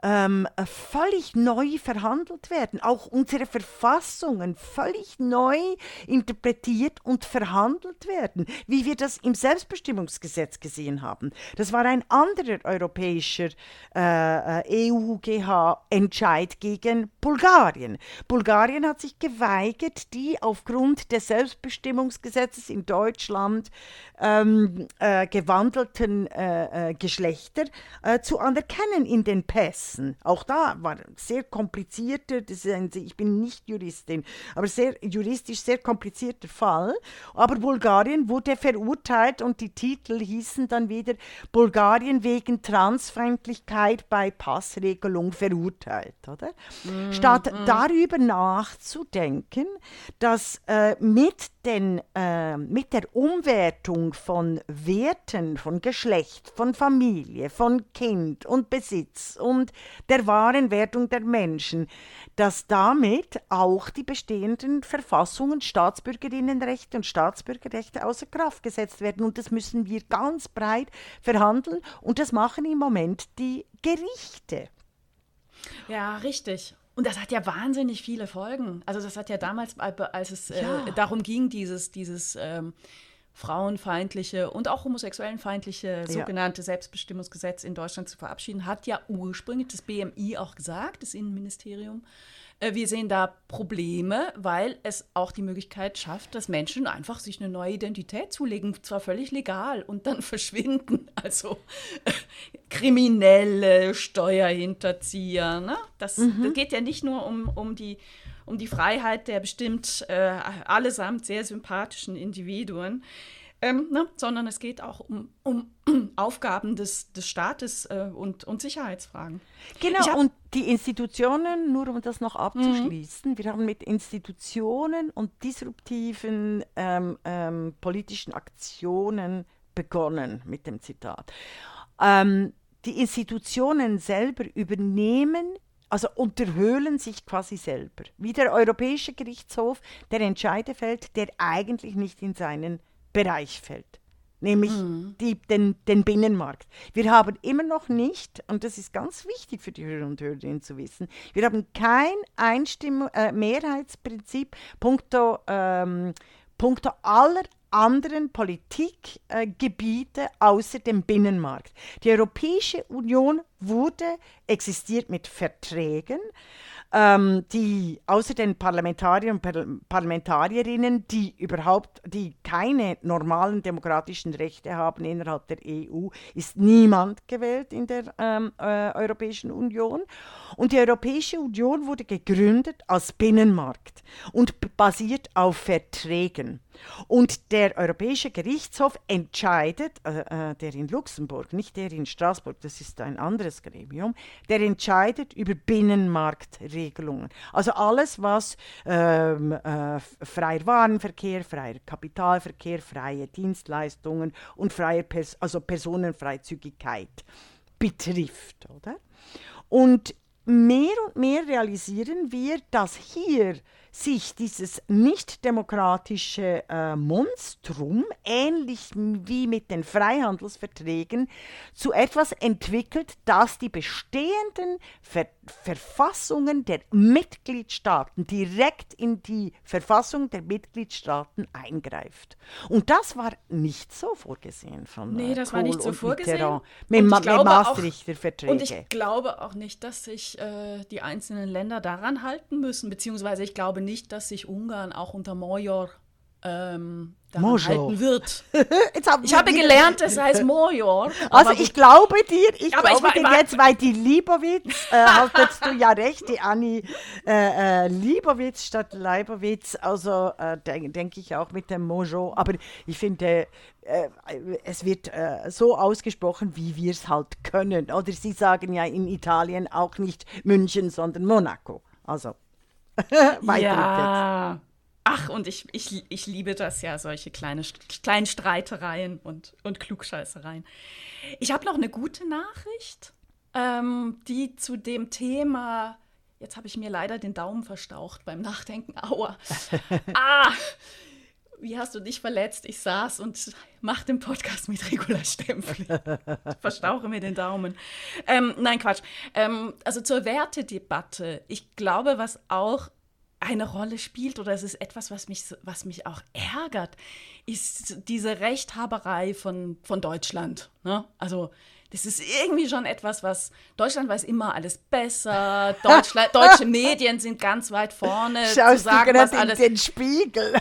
ähm, völlig neu verhandelt werden. Auch unsere Verfassungen völlig neu interpretiert und verhandelt werden, wie wir das im Selbstbestimmungsgesetz gesehen haben. Das war ein anderer europäischer äh, E U G H-Entscheid gegen Bulgarien. Bulgarien hat sich geweigert, die aufgrund des Selbstbestimmungsgesetzes in Deutschland ähm, äh, gewandelten äh, äh, Geschlechter äh, zu anerkennen in den Pässen. Auch da war sehr komplizierter, das ist ein, ich bin nicht Juristin, aber sehr juristisch sehr komplizierter Fall. Aber Bulgarien wurde verurteilt und die Titel hießen dann wieder Bulgarien wegen Transfeindlichkeit bei Passregelung verurteilt, oder? Mm, Statt mm. darüber nachzudenken, dass äh, mit, den, äh, mit der Umwertung von Werten, von Geschlecht, von Familie, von Kind und Besitz und der wahren Wertung der Menschen, dass damit auch die bestehenden Verfassungen, Staatsbürgerinnenrechte und Staatsbürgerrechte außer Kraft gesetzt werden. Und das müssen wir ganz breit verhandeln und das machen im Moment die Gerichte. Ja, richtig. Und das hat ja wahnsinnig viele Folgen. Also das hat ja damals, als es ja. äh, darum ging, dieses, dieses ähm, frauenfeindliche und auch homosexuellenfeindliche sogenannte ja. Selbstbestimmungsgesetz in Deutschland zu verabschieden, hat ja ursprünglich das B M I auch gesagt, das Innenministerium. Äh, wir sehen da Probleme, weil es auch die Möglichkeit schafft, dass Menschen einfach sich eine neue Identität zulegen, zwar völlig legal, und dann verschwinden. Also äh, Kriminelle, Steuerhinterzieher. Ne? Das, mhm. das geht ja nicht nur um, um die um die Freiheit der bestimmt äh, allesamt sehr sympathischen Individuen, ähm, ne? sondern es geht auch um, um Aufgaben des, des Staates äh, und, und Sicherheitsfragen. Genau, hab, und die Institutionen, nur um das noch abzuschließen, mhm. wir haben mit Institutionen und disruptiven ähm, ähm, politischen Aktionen begonnen, mit dem Zitat. Ähm, die Institutionen selber übernehmen, also unterhöhlen sich quasi selber. Wie der Europäische Gerichtshof, der Entscheide fällt, der eigentlich nicht in seinen Bereich fällt. Nämlich mhm. die, den, den Binnenmarkt. Wir haben immer noch nicht, und das ist ganz wichtig für die Hörer und Hörerinnen zu wissen, wir haben kein Einstimmung, äh, Mehrheitsprinzip punkto, ähm, punkto aller anderen Politikgebiete äh, außer dem Binnenmarkt. Die Europäische Union wurde, existiert mit Verträgen, ähm, die außer den Parlamentariern und Par- Parlamentarierinnen, die überhaupt, die keine normalen demokratischen Rechte haben innerhalb der E U, ist niemand gewählt in der ähm, äh, Europäischen Union. Und die Europäische Union wurde gegründet als Binnenmarkt und b- basiert auf Verträgen. Und der Europäische Gerichtshof entscheidet, äh, äh, der in Luxemburg, nicht der in Straßburg, das ist ein anderes Gremium, der entscheidet über Binnenmarktregelungen. Also alles, was ähm, äh, freier Warenverkehr, freier Kapitalverkehr, freie Dienstleistungen und freie Pers- also Personenfreizügigkeit betrifft, oder? Und mehr und mehr realisieren wir, dass hier sich dieses nicht-demokratische äh, Monstrum, ähnlich wie mit den Freihandelsverträgen, zu etwas entwickelt, das die bestehenden Ver- Verfassungen der Mitgliedstaaten direkt in die Verfassung der Mitgliedstaaten eingreift. Und das war nicht so vorgesehen von Nee, das Kohl war nicht so und vorgesehen. Mit, Ma- mit Maastrichter Verträge. Und ich glaube auch nicht, dass sich äh, die einzelnen Länder daran halten müssen, beziehungsweise ich glaube nicht, dass sich Ungarn auch unter Major ähm, daran Mojo. halten wird. Jetzt haben Ich wir habe wieder- gelernt, es heißt Major. Also aber ich glaube dir, ich Aber ich glaube war- dir war- jetzt, weil die Liebowitz, äh, hattest du ja recht, die Anni äh, äh, Liebowitz statt Leibowitz, also äh, denke denk ich auch mit dem Mojo, aber ich finde, äh, es wird äh, so ausgesprochen, wie wir es halt können. Oder sie sagen ja in Italien auch nicht München, sondern Monaco. Also, weiter ja. Ach, und ich, ich, ich liebe das ja, solche kleine, kleinen Streitereien und, und Klugscheißereien. Ich habe noch eine gute Nachricht, ähm, die zu dem Thema, jetzt habe ich mir leider den Daumen verstaucht beim Nachdenken, aua, ah, wie hast du dich verletzt? Ich saß und mache den Podcast mit Regula Stempfli. Verstauche mir den Daumen. Ähm, nein, Quatsch. Ähm, also zur Wertedebatte. Ich glaube, was auch eine Rolle spielt, oder es ist etwas, was mich, was mich auch ärgert, ist diese Rechthaberei von, von Deutschland. Ne? Also das ist irgendwie schon etwas, was Deutschland weiß immer alles besser. Deutschland, deutsche Medien sind ganz weit vorne. Schaust zu sagen, du was gerade in alles. den Spiegel?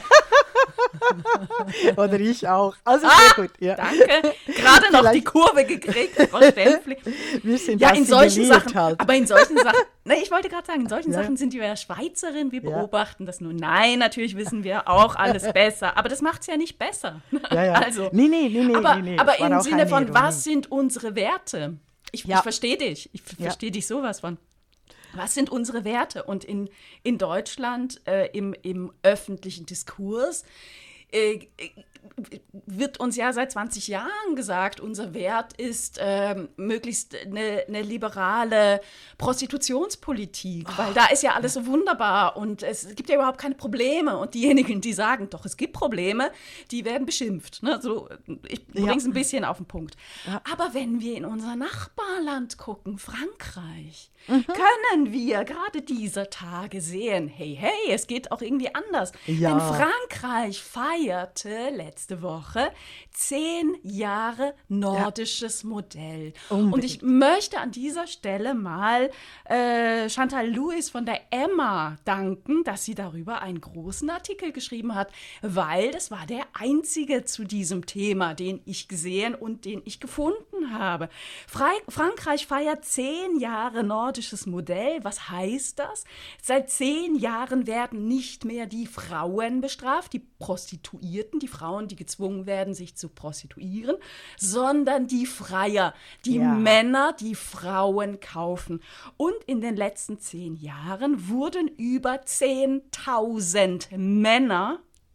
Oder ich auch. Also Ah, sehr gut. Ja. Danke. Gerade noch Vielleicht- die Kurve gekriegt, Frau Stempfli. Wir sind Ja, in solchen assimiliert Sachen, halt. aber in solchen Sachen, ne, ich wollte gerade sagen, in solchen Ja. Sachen sind wir ja Schweizerin, wir Ja. beobachten das nur. Nein, natürlich wissen wir auch alles besser, aber das macht es ja nicht besser. Ja, ja. Also, nee, nee, nee, nee, aber, nee, nee. aber Es war im auch Sinne eine von, Ironie. was sind unsere Werte? Ich, Ja. ich verstehe dich, ich f- Ja. verstehe dich sowas von. Was sind unsere Werte? Und in, in Deutschland, äh, im, im öffentlichen Diskurs, äh, wird uns ja seit zwanzig Jahren gesagt, unser Wert ist ähm, möglichst eine, eine liberale Prostitutionspolitik, Ah. weil da ist ja alles so wunderbar und es gibt ja überhaupt keine Probleme. Und diejenigen, die sagen, doch, es gibt Probleme, die werden beschimpft. Ne? So, ich Ja. bringe es ein bisschen auf den Punkt. Ja. Aber wenn wir in unser Nachbarland gucken, Frankreich, Mhm. können wir gerade dieser Tage sehen, hey, hey, es geht auch irgendwie anders. Ja. Denn Frankreich feierte letzte Woche zehn Jahre nordisches Modell. Unbedingt. Und ich möchte an dieser Stelle mal äh, Chantal Lewis von der Emma danken, dass sie darüber einen großen Artikel geschrieben hat, weil das war der einzige zu diesem Thema, den ich gesehen und den ich gefunden habe. Fra Frankreich feiert zehn Jahre nordisches Modell. Was heißt das? Seit zehn Jahren werden nicht mehr die Frauen bestraft, die Prostituierten, die Frauen, die gezwungen werden, sich zu prostituieren, sondern die Freier, die Ja. Männer, die Frauen kaufen. Und in den letzten zehn Jahren wurden über zehntausend Männer,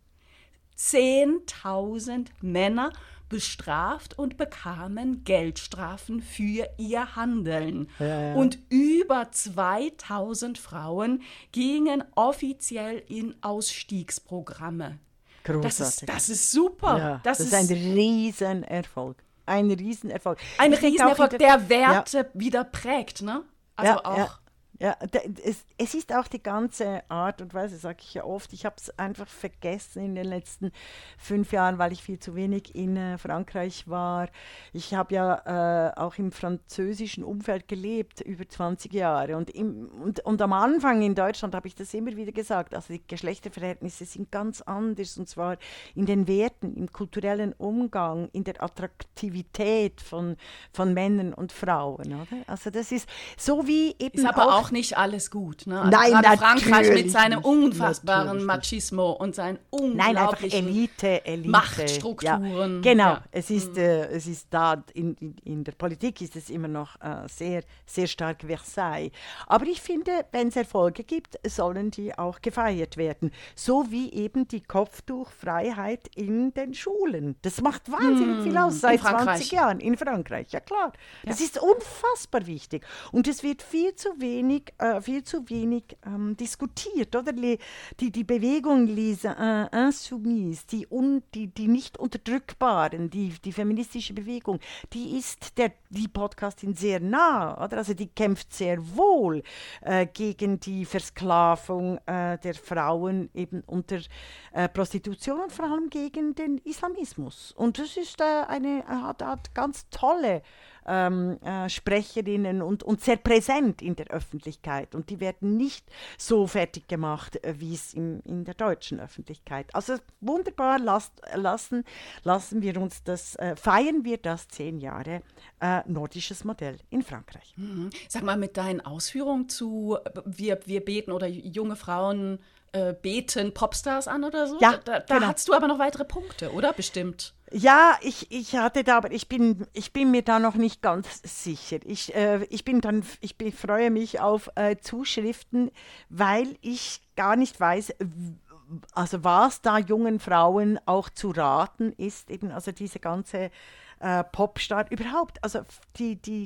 zehntausend Männer bestraft und bekamen Geldstrafen für ihr Handeln. Ja, ja. Und über zweitausend Frauen gingen offiziell in Ausstiegsprogramme. Das Großartig. ist, das ist super. ja, das, das ist ist ein Riesenerfolg. Ein Riesenerfolg. ein Ich denke auch Riesenerfolg, in der- der Werte wieder prägt. Ne? Also Ja, auch. ja. Ja, da- es, es ist auch die ganze Art und Weise, sage ich ja oft. Ich habe es einfach vergessen in den letzten fünf Jahren, weil ich viel zu wenig in äh, Frankreich war. Ich habe ja äh, auch im französischen Umfeld gelebt, über zwanzig Jahre. Und, im, und, und am Anfang in Deutschland habe ich das immer wieder gesagt. Also die Geschlechterverhältnisse sind ganz anders. Und zwar in den Werten, im kulturellen Umgang, in der Attraktivität von, von Männern und Frauen. Oder? Also das ist so wie eben Ist aber auch nicht alles gut. Ne? Also Nein, gerade Frankreich natürlich mit seinem nicht. unfassbaren Natürlich nicht. Machismo und seinen Nein, einfach unglaublichen Elite, Elite. Machtstrukturen. Ja, genau, Ja. es ist, äh, es ist da, in, in, in der Politik ist es immer noch äh, sehr, sehr stark Versailles. Aber ich finde, wenn es Erfolge gibt, sollen die auch gefeiert werden. So wie eben die Kopftuchfreiheit in den Schulen. Das macht wahnsinnig viel aus seit Frankreich. zwanzig Jahren in Frankreich. Ja klar, das ist unfassbar wichtig. Und es wird viel zu wenig, äh, viel zu wenig ähm, diskutiert, oder? Les, die, die Bewegung Les äh, Insoumises, die, un, die, die nicht unterdrückbaren, die, die feministische Bewegung, die ist der, die Podcastin sehr nah, oder? Also die kämpft sehr wohl äh, gegen die Versklavung äh, der Frauen eben unter äh, Prostitution und vor allem gegen den Islamismus. Und das ist äh, eine, hat, hat ganz tolle Ähm, äh, Sprecherinnen und, und sehr präsent in der Öffentlichkeit. Und die werden nicht so fertig gemacht, äh, wie es im, in der deutschen Öffentlichkeit. Also wunderbar, lasst, lassen, lassen wir uns das, äh, feiern wir das zehn Jahre äh, nordisches Modell in Frankreich. Mhm. Sag mal, mit deinen Ausführungen zu äh, wir, wir beten oder junge Frauen äh, beten Popstars an oder so, Ja, da, da genau. hast du aber noch weitere Punkte, oder? Bestimmt. Ja, ich, ich hatte da, aber ich bin, ich bin mir da noch nicht ganz sicher. Ich, äh, ich bin dann, ich bin, freue mich auf äh, Zuschriften, weil ich gar nicht weiß, w- also was da jungen Frauen auch zu raten ist, eben also diese ganze äh, Popstar überhaupt, also f- die, die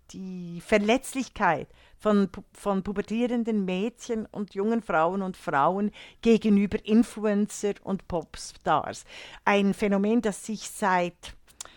die Verletzlichkeit von, von pubertierenden Mädchen und jungen Frauen und Frauen gegenüber Influencer und Popstars. Ein Phänomen, das sich seit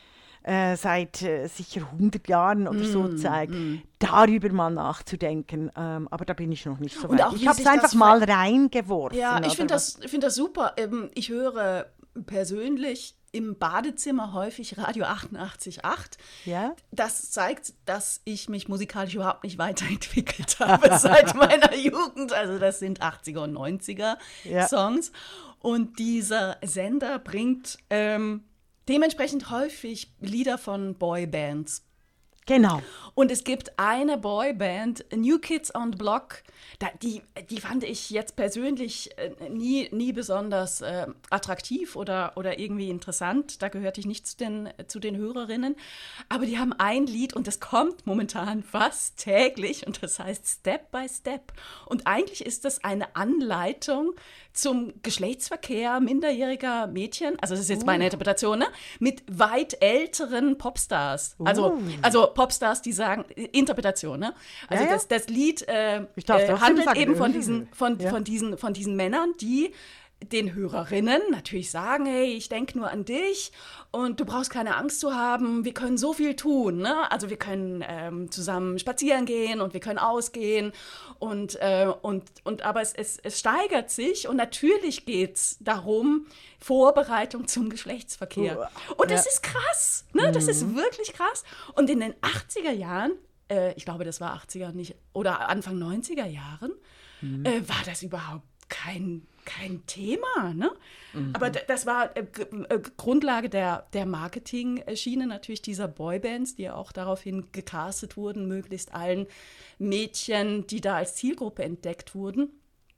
Äh, seit äh, sicher hundert Jahren oder mm, so zeigt, mm. darüber mal nachzudenken. Ähm, aber da bin ich noch nicht so weit. Ich habe es einfach mal reingeworfen. Ja, ich finde das, find das super. Ähm, ich höre persönlich im Badezimmer häufig Radio achtundachtzig Komma acht. Ja? Das zeigt, dass ich mich musikalisch überhaupt nicht weiterentwickelt habe seit meiner Jugend. Also das sind achtziger und neunziger ja. Songs. Und dieser Sender bringt ähm, dementsprechend häufig Lieder von Boybands. Genau. Und es gibt eine Boyband, New Kids on the Block, da, die, die fand ich jetzt persönlich äh, nie, nie besonders äh, attraktiv oder, oder irgendwie interessant. Da gehörte ich nicht zu den, zu den Hörerinnen. Aber die haben ein Lied und das kommt momentan fast täglich und das heißt Step by Step. Und eigentlich ist das eine Anleitung zum Geschlechtsverkehr minderjähriger Mädchen, also das ist jetzt meine Interpretation, ne? Mit weit älteren Popstars. Also, uh. also Popstars, die sagen, Interpretation, ne? Also ja, ja. Das, das Lied äh, darf, äh, handelt eben von äh, diesen, von, ja. von, diesen, von diesen Männern, die den Hörerinnen natürlich sagen, hey, ich denke nur an dich und du brauchst keine Angst zu haben, wir können so viel tun, ne? Also wir können ähm, zusammen spazieren gehen und wir können ausgehen und, äh, und, und aber es, es, es steigert sich und natürlich geht es darum, Vorbereitung zum Geschlechtsverkehr. Uh, und das ja. ist krass, ne? Das mhm. ist wirklich krass. Und in den achtziger Jahren, äh, ich glaube, das war achtziger nicht, oder Anfang neunziger Jahren, mhm. äh, war das überhaupt kein kein Thema, ne? Mhm. Aber d- das war äh, g- äh, Grundlage der, der Marketing-Schiene natürlich dieser Boybands, die ja auch daraufhin gecastet wurden, möglichst allen Mädchen, die da als Zielgruppe entdeckt wurden,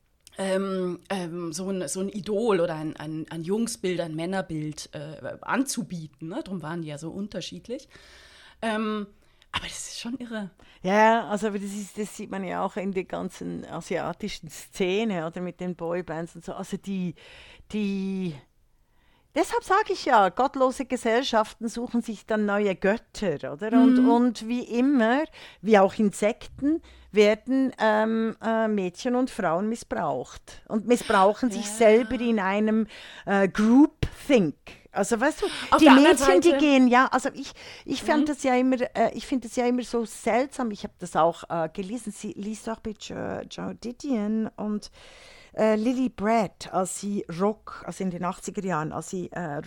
ähm, ähm, so, ein, so ein Idol oder ein, ein, ein Jungsbild, ein Männerbild äh, anzubieten, ne? Darum waren die ja so unterschiedlich. Ähm, Aber das ist schon irre. Ja, also das, ist, das sieht man ja auch in der ganzen asiatischen Szene oder mit den Boybands und so. Also die, die deshalb sage ich ja, gottlose Gesellschaften suchen sich dann neue Götter, oder? Und, mhm. und wie immer, wie auch Insekten, werden ähm, äh, Mädchen und Frauen missbraucht. Und missbrauchen ja. sich selber in einem äh, Groupthink. Also weißt du, Auf die Mädchen, Seite, die gehen, ja, also ich, ich mhm. fand das ja immer, äh, ich finde das ja immer so seltsam. Ich habe das auch äh, gelesen, sie liest auch mit Jo, Jo Didion und äh, Lily Brett, als sie Rock, also in den achtziger Jahren, als sie äh,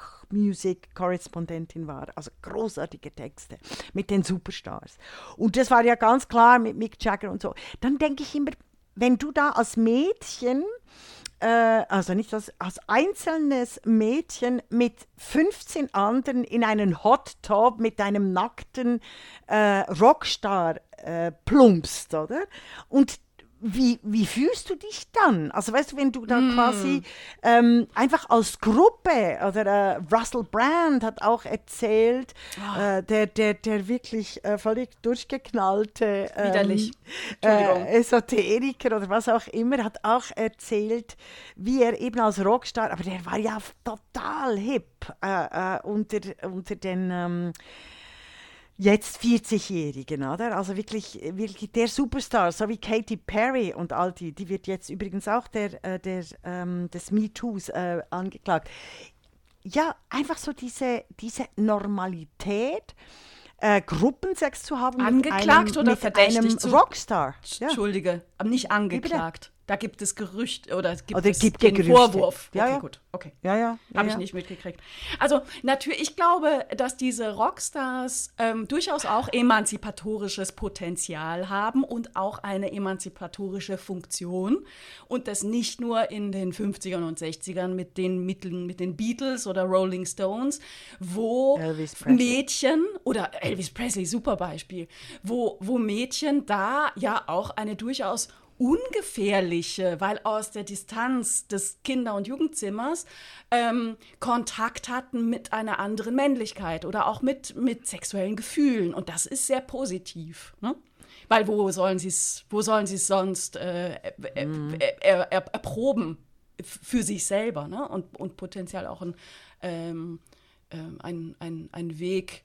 Rock-Music-Korrespondentin war. Also großartige Texte mit den Superstars. Und das war ja ganz klar mit Mick Jagger und so. Dann denke ich immer, wenn du da als Mädchen also nicht als, als einzelnes Mädchen mit fünfzehn anderen in einen Hot Tub mit einem nackten äh, Rockstar äh, plumpst, oder? Und wie, wie fühlst du dich dann? Also weißt du, wenn du da mm. quasi ähm, einfach als Gruppe, oder äh, Russell Brand hat auch erzählt, oh. äh, der, der, der wirklich äh, völlig durchgeknallte ähm, äh, Esoteriker oder was auch immer, hat auch erzählt, wie er eben als Rockstar, aber der war ja total hip äh, äh, unter, unter den ähm, jetzt vierzigjährigen, oder? Also wirklich, wirklich der Superstar, so wie Katy Perry und all die, die wird jetzt übrigens auch der, äh, der, ähm, des MeToos äh, angeklagt. Ja, einfach so diese, diese Normalität, äh, Gruppensex zu haben angeklagt mit einem, oder mit verdächtig einem zu, Rockstar. Ja. Entschuldige, aber nicht angeklagt. Da gibt es Gerüchte oder es gibt oder es gibt den Gerüchte. Vorwurf. Ja, okay, ja. gut. Okay. Ja, ja. ja Habe ja. ich nicht mitgekriegt. Also natürlich, ich glaube, dass diese Rockstars ähm, durchaus auch emanzipatorisches Potenzial haben und auch eine emanzipatorische Funktion und das nicht nur in den fünfzigern und sechzigern mit den Mitteln, mit den Beatles oder Rolling Stones, wo Mädchen oder Elvis Presley, super Beispiel, wo, wo Mädchen da ja auch eine durchaus ungefährliche, weil aus der Distanz des Kinder- und Jugendzimmers ähm, Kontakt hatten mit einer anderen Männlichkeit oder auch mit, mit sexuellen Gefühlen. Und das ist sehr positiv, ne? Weil wo sollen sie es wo sollen sie es sonst äh, äh, mhm. äh, äh, äh, erproben für sich selber, ne? Und, und potenziell auch ein, ähm, äh, ein, ein, ein Weg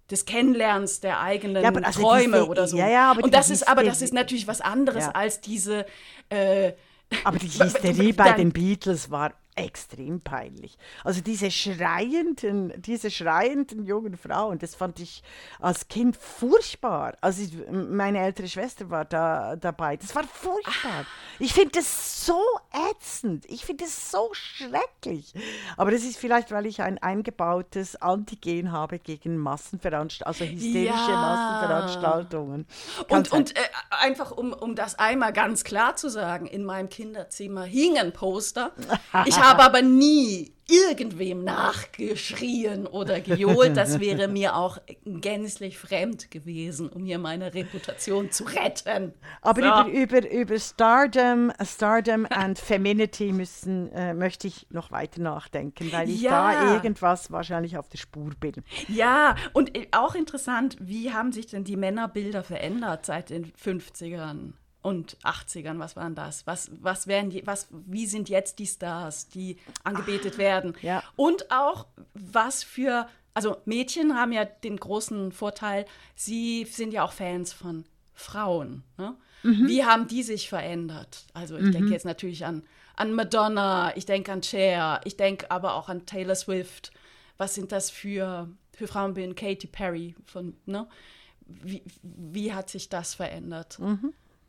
des Kennenlernens der eigenen ja, also Träume diese, oder so. Ja, ja, aber und das die, ist aber die, das ist natürlich was anderes ja. als diese äh, aber die Hysterie bei dann, den Beatles war extrem peinlich. Also diese schreienden, diese schreienden jungen Frauen, das fand ich als Kind furchtbar. Also ich, meine ältere Schwester war da dabei. Das war furchtbar. Ich finde das so ätzend. Ich finde das so schrecklich. Aber das ist vielleicht, weil ich ein eingebautes Antigen habe gegen Massenveranstaltungen, also hysterische ja. Massenveranstaltungen. Und, und äh, einfach, um, um das einmal ganz klar zu sagen, in meinem Kinderzimmer hing ein Poster. Ich habe aber nie irgendwem nachgeschrien oder gejohlt. Das wäre mir auch gänzlich fremd gewesen, um hier meine Reputation zu retten. Aber so. über, über, über Stardom, Stardom and Femininity müssen, äh, möchte ich noch weiter nachdenken, weil ich ja. da irgendwas wahrscheinlich auf der Spur bin. Ja, und auch interessant, wie haben sich denn die Männerbilder verändert seit den fünfzigern? Und achtzigern, was waren das? Was, was werden die, was, wie sind jetzt die Stars, die angebetet werden? Ja. Und auch, was für, also Mädchen haben ja den großen Vorteil, sie sind ja auch Fans von Frauen. Ne? Mhm. Wie haben die sich verändert? Also ich mhm. denke jetzt natürlich an, an Madonna, ich denke an Cher, ich denke aber auch an Taylor Swift. Was sind das für, für Frauenbilder? Katy Perry, von, ne? Wie, wie hat sich das verändert? Mhm.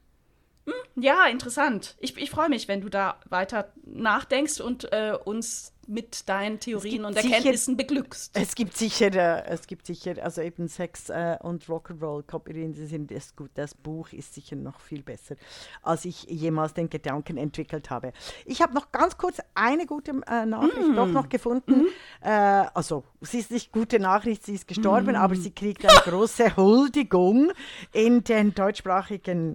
Ja, interessant. Ich, ich freue mich, wenn du da weiter nachdenkst und äh, uns mit deinen Theorien und Erkenntnissen sicher, beglückst. Es gibt sicher, äh, es gibt sicher, also eben Sex äh, und Rock'n'Roll, Copyright sind es gut. Das Buch ist sicher noch viel besser, als ich jemals den Gedanken entwickelt habe. Ich habe noch ganz kurz eine gute äh, Nachricht mm. doch noch gefunden. Mm. Äh, also, sie ist nicht gute Nachricht, sie ist gestorben, mm. aber sie kriegt eine große Huldigung in den deutschsprachigen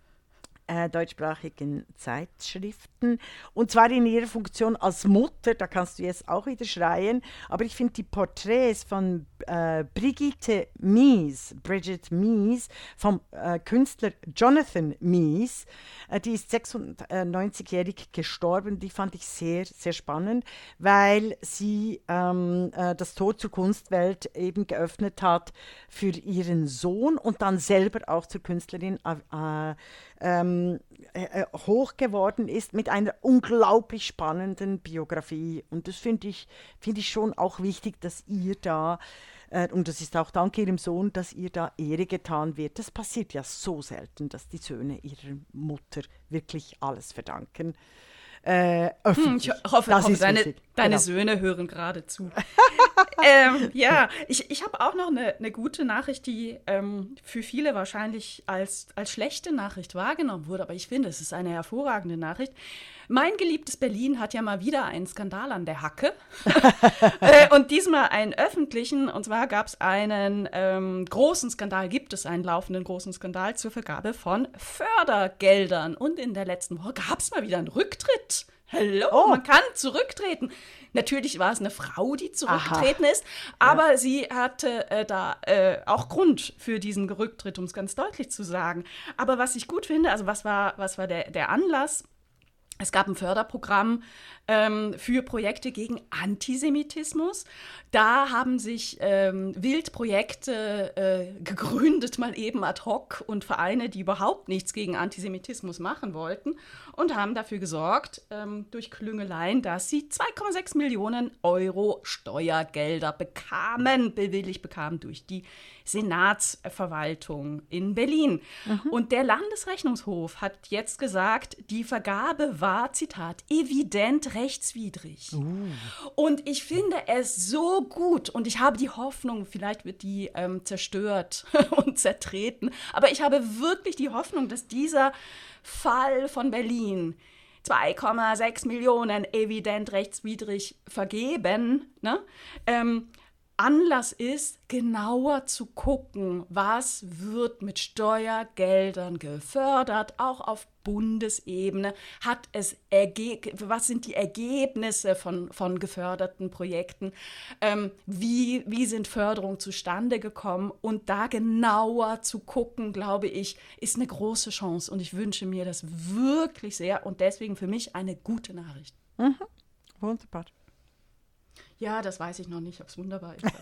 Äh, deutschsprachigen Zeitschriften, und zwar in ihrer Funktion als Mutter. Da kannst du jetzt auch wieder schreien, aber ich finde die Porträts von äh, Brigitte Mies, Bridget Mies, vom äh, Künstler Jonathan Mies, äh, die ist sechsundneunzigjährig gestorben, die fand ich sehr, sehr spannend, weil sie ähm, äh, das Tor zur Kunstwelt eben geöffnet hat für ihren Sohn und dann selber auch zur Künstlerin äh, Ähm, äh, hoch geworden ist mit einer unglaublich spannenden Biografie. Und das finde ich, find ich schon auch wichtig, dass ihr da, äh, und das ist auch dank ihrem Sohn, dass ihr da Ehre getan wird. Das passiert ja so selten, dass die Söhne ihrer Mutter wirklich alles verdanken. Äh, hm, ich hoffe, hoffe deine, deine genau. Söhne hören gerade zu. ähm, ja, ich, ich habe auch noch eine, eine gute Nachricht, die ähm, für viele wahrscheinlich als, als schlechte Nachricht wahrgenommen wurde, aber ich finde, es ist eine hervorragende Nachricht. Mein geliebtes Berlin hat ja mal wieder einen Skandal an der Hacke. äh, und diesmal einen öffentlichen, und zwar gab es einen ähm, großen Skandal, gibt es einen laufenden großen Skandal zur Vergabe von Fördergeldern. Und in der letzten Woche gab es mal wieder einen Rücktritt. Hallo, oh. man kann zurücktreten. Natürlich war es eine Frau, die zurückgetreten Aha. ist, aber ja. sie hatte äh, da äh, auch Grund für diesen Rücktritt, um es ganz deutlich zu sagen. Aber was ich gut finde, also was war, was war der, der Anlass? Es gab ein Förderprogramm ähm, für Projekte gegen Antisemitismus. Da haben sich ähm, Wildprojekte äh, gegründet, mal eben ad hoc, und Vereine, die überhaupt nichts gegen Antisemitismus machen wollten, und haben dafür gesorgt, ähm, durch Klüngeleien, dass sie zwei Komma sechs Millionen Euro Steuergelder bekamen, bewilligt bekamen durch die Senatsverwaltung in Berlin. Mhm. Und der Landesrechnungshof hat jetzt gesagt, die Vergabe war, Zitat, evident rechtswidrig. Uh. Und ich finde es so gut, und ich habe die Hoffnung, vielleicht wird die ähm, zerstört und zertreten, aber ich habe wirklich die Hoffnung, dass dieser Fall von Berlin, zwei Komma sechs Millionen evident rechtswidrig vergeben, ne, ähm, Anlass ist, genauer zu gucken, was wird mit Steuergeldern gefördert, auch auf Bundesebene. Hat es Erge- was sind die Ergebnisse von, von geförderten Projekten? Ähm, wie, wie sind Förderungen zustande gekommen? Und da genauer zu gucken, glaube ich, ist eine große Chance. Und ich wünsche mir das wirklich sehr. Und deswegen für mich eine gute Nachricht. Mhm. Wunderbar. Ja, das weiß ich noch nicht, ob es wunderbar ist.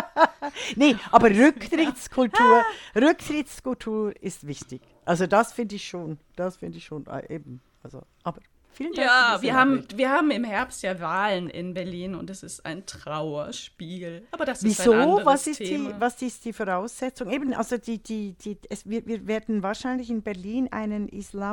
Nee, aber Rücktrittskultur, Rücktrittskultur ist wichtig. Also das finde ich schon, das finde ich schon äh, eben. Also, aber vielen Dank. Ja, wir haben, wir haben im Herbst ja Wahlen in Berlin und es ist ein Trauerspiel. Aber das ist Wieso? ein anderes Was ist Thema. die, was ist die Voraussetzung? Eben, also die, die, die, es, wir, wir werden wahrscheinlich in Berlin einen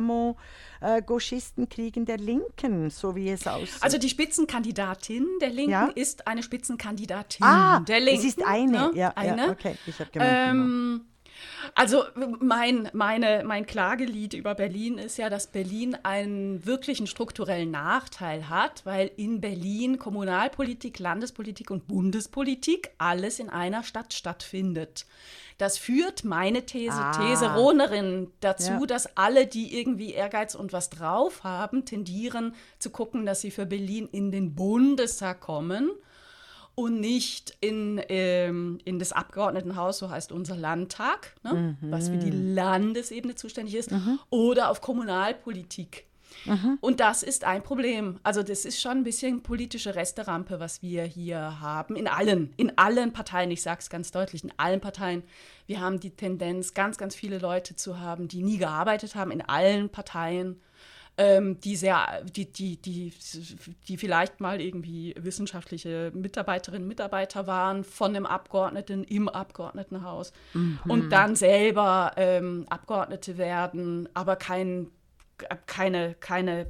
Islamo-Gauchisten kriegen der Linken, so wie es aussieht. Also die Spitzenkandidatin der Linken Ja? ist eine Spitzenkandidatin ah, der Linken. es ist eine, ne? ja, eine. ja, okay, ich habe gemeint. Ähm, also mein, meine, mein Klagelied über Berlin ist ja, dass Berlin einen wirklichen strukturellen Nachteil hat, weil in Berlin Kommunalpolitik, Landespolitik und Bundespolitik alles in einer Stadt stattfindet. Das führt, meine These, Ah. These Rohnerin dazu, Ja. dass alle, die irgendwie Ehrgeiz und was drauf haben, tendieren zu gucken, dass sie für Berlin in den Bundestag kommen und nicht in, ähm, in das Abgeordnetenhaus, so heißt unser Landtag, ne, Mhm. was für die Landesebene zuständig ist, oder auf Kommunalpolitik. Mhm. Und das ist ein Problem. Also das ist schon ein bisschen politische Resterampe, was wir hier haben. In allen, in allen Parteien, ich sage es ganz deutlich, in allen Parteien. Wir haben die Tendenz, ganz, ganz viele Leute zu haben, die nie gearbeitet haben, in allen Parteien. Ähm, die, sehr, die, die, die, die vielleicht mal irgendwie wissenschaftliche Mitarbeiterinnen und Mitarbeiter waren von einem Abgeordneten im Abgeordnetenhaus Mhm. und dann selber ähm, Abgeordnete werden, aber kein, keine, keine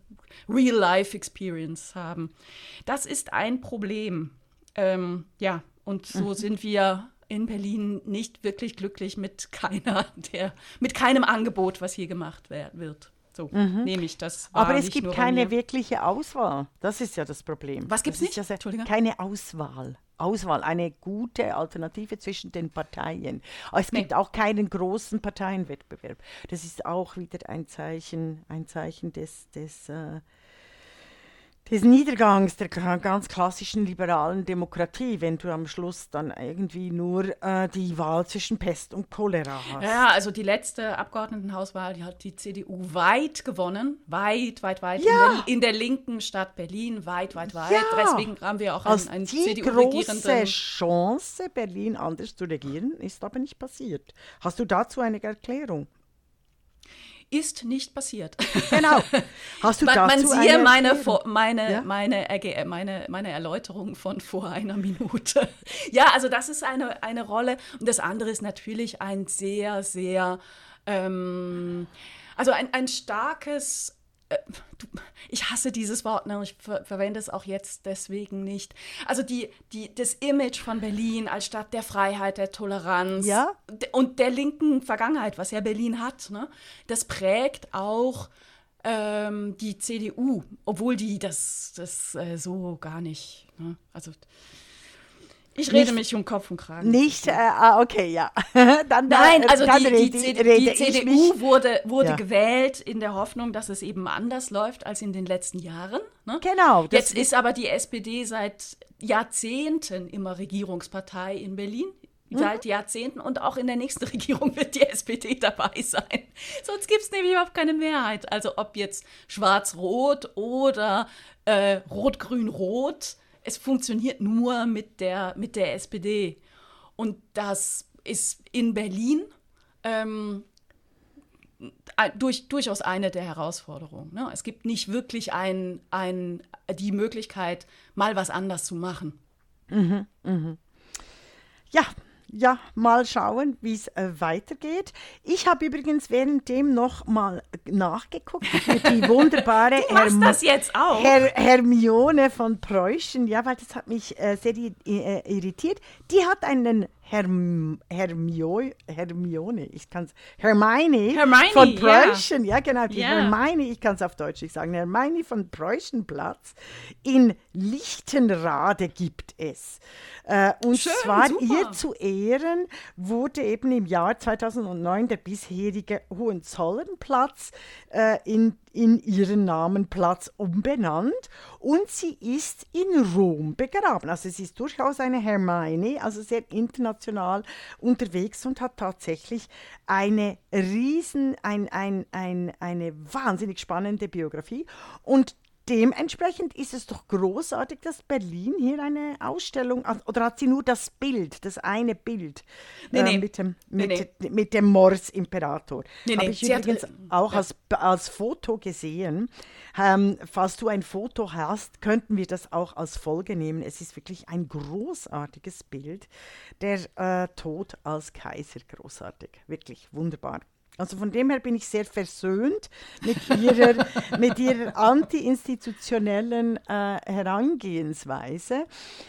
Real-Life-Experience haben. Das ist ein Problem. Ähm, ja, und so Mhm. sind wir in Berlin nicht wirklich glücklich mit keiner der, mit keinem Angebot, was hier gemacht wer- wird. So nehme ich das wahr, Aber es nicht gibt nur bei keine mir. wirkliche Auswahl. Das ist ja das Problem. Was gibt's Das ist nicht? Ja sehr, Entschuldige? keine Auswahl. Auswahl, eine gute Alternative zwischen den Parteien. Es gibt Nee. auch keinen großen Parteienwettbewerb. Das ist auch wieder ein Zeichen, ein Zeichen des, des, äh, des Niedergangs der k- ganz klassischen liberalen Demokratie, wenn du am Schluss dann irgendwie nur äh, die Wahl zwischen Pest und Cholera hast. Ja, also die letzte Abgeordnetenhauswahl, die hat die C D U weit gewonnen. Weit, weit, weit. Ja. In, der, in der linken Stadt Berlin, weit, weit, weit. Ja. Deswegen haben wir auch Als einen, einen die große C D U-Regierenden. Chance, Berlin anders zu regieren, ist aber nicht passiert. Hast du dazu eine Erklärung? Ist nicht passiert. Genau. Hast du Man, man dazu siehe eine meine, Erklärung? vor, meine, Ja? meine, Erge- meine, meine Erläuterung von vor einer Minute. Ja, also das ist eine, eine Rolle. Und das andere ist natürlich ein sehr, sehr, ähm, also ein, ein starkes, äh, du, ich hasse dieses Wort, ne, und ich ver verwende es auch jetzt deswegen nicht. Also die, die, das Image von Berlin als Stadt der Freiheit, der Toleranz Ja. d- und der linken Vergangenheit, was ja Berlin hat, ne, das prägt auch ähm, die C D U, obwohl die das, das äh, so gar nicht, ne? Also ich rede Nicht- mich um Kopf und Kragen. Nicht, äh, ah, okay, ja. dann, Nein, äh, also dann die, die, rede, C- rede die ich C D mich. U wurde, wurde Ja. gewählt in der Hoffnung, dass es eben anders läuft als in den letzten Jahren. Ne? Genau. das Jetzt ist aber die S P D seit Jahrzehnten immer Regierungspartei in Berlin. Seit Jahrzehnten und auch in der nächsten Regierung wird die S P D dabei sein. Sonst gibt es nämlich überhaupt keine Mehrheit. Also ob jetzt Schwarz-Rot oder äh, Rot-Grün-Rot, es funktioniert nur mit der, mit der S P D. Und das ist in Berlin ähm, ein- durch, durchaus eine der Herausforderungen. Ne? Es gibt nicht wirklich ein, ein, die Möglichkeit, mal was anders zu machen. Ja, ja, mal schauen, wie es äh, weitergeht. Ich habe übrigens währenddem noch mal nachgeguckt für die wunderbare Du machst Herm- das jetzt auch? Her Hermione von Preußen, ja, weil das hat mich äh, sehr i- äh, irritiert. Die hat einen Herm Hermio Hermione, ich kann es, Hermione, Hermione, von ja. Preußen, ja genau, die Ja. Hermione, ich kann es auf Deutsch nicht sagen, Hermione von Preußenplatz in Lichtenrade gibt es. Äh, und Schön, zwar super. ihr zu Ehren wurde eben im Jahr zweitausendneun der bisherige Hohenzollernplatz äh, in, in ihren Namen Platz umbenannt und sie ist in Rom begraben. Also sie ist durchaus eine Hermione, also sehr international unterwegs und hat tatsächlich eine riesen, ein, ein, ein, eine wahnsinnig spannende Biografie. Und dementsprechend ist es doch großartig, dass Berlin hier eine Ausstellung, oder hat sie nur das Bild, das eine Bild nee, äh, nee. mit dem, mit, nee, nee. mit dem Mors-Imperator? Nee, Habe nee, ich sie übrigens hat, auch ja. als, als Foto gesehen. Ähm, falls du ein Foto hast, könnten wir das auch als Folge nehmen. Es ist wirklich ein großartiges Bild. Der äh, Tod als Kaiser, großartig, wirklich wunderbar. Also von dem her bin ich sehr versöhnt mit ihrer, mit ihrer anti-institutionellen äh, Herangehensweise.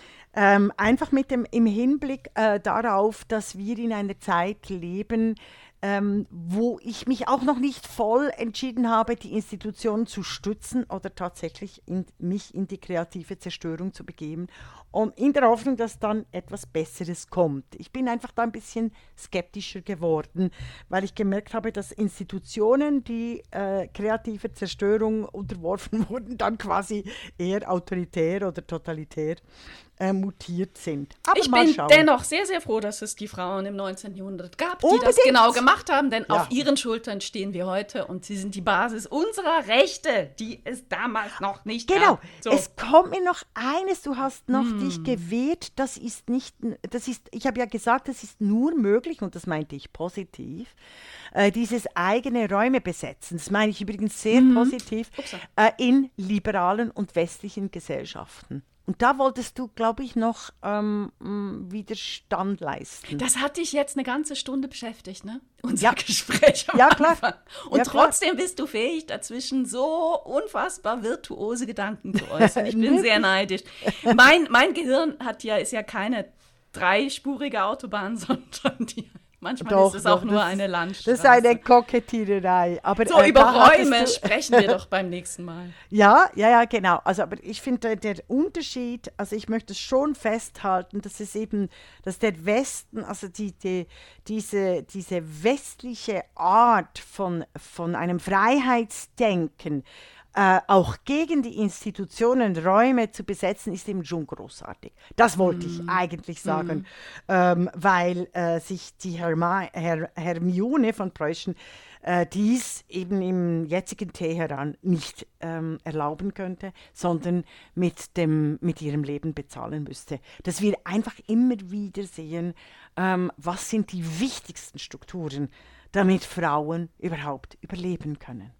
Ähm, einfach mit dem, im Hinblick äh, darauf, dass wir in einer Zeit leben, ähm, wo ich mich auch noch nicht voll entschieden habe, die Institutionen zu stützen oder tatsächlich in, mich in die kreative Zerstörung zu begeben, und in der Hoffnung, dass dann etwas Besseres kommt. Ich bin einfach da ein bisschen skeptischer geworden, weil ich gemerkt habe, dass Institutionen, die äh, kreativer Zerstörung unterworfen wurden, dann quasi eher autoritär oder totalitär äh, mutiert sind. Aber ich mal bin schauen. dennoch sehr, sehr froh, dass es die Frauen im neunzehnten Jahrhundert gab, die Unbedingt. das genau gemacht haben, denn Ja. auf ihren Schultern stehen wir heute und sie sind die Basis unserer Rechte, die es damals noch nicht Genau, gab. So. es kommt mir noch eines, du hast noch hm. dich gewehrt, das ist nicht, das ist, ich habe ja gesagt, das ist nur möglich, und das meinte ich positiv, äh, dieses eigene Räume besetzen, das meine ich übrigens sehr Mhm. positiv, äh, in liberalen und westlichen Gesellschaften. Und da wolltest du, glaube ich, noch ähm, Widerstand leisten. Das hat dich jetzt eine ganze Stunde beschäftigt, ne? Unser Ja. Gespräch am Ja, klar. Anfang. Und Ja, klar. trotzdem bist du fähig, dazwischen so unfassbar virtuose Gedanken zu äußern. Ich bin sehr neidisch. Mein, mein Gehirn hat ja, ist ja keine dreispurige Autobahn, sondern die, manchmal Doch, ist es auch doch, nur das- eine Das Landstraße. ist eine Kokettiererei. Aber, so, äh, über da hattest Räume du- sprechen wir doch beim nächsten Mal. Ja, ja, ja, genau. Also, aber ich finde, der, der Unterschied, also ich möchte schon festhalten, dass es eben, dass der Westen, also die, die, diese, diese westliche Art von, von einem Freiheitsdenken, äh, auch gegen die Institutionen Räume zu besetzen, ist eben schon großartig. Das wollte ich eigentlich sagen, ähm, weil äh, sich die Herma Her Hermine von Preußen äh, dies eben im jetzigen Teheran nicht ähm, erlauben könnte, sondern mit, dem, mit ihrem Leben bezahlen müsste. Dass wir einfach immer wieder sehen, ähm, was sind die wichtigsten Strukturen, damit Frauen überhaupt überleben können.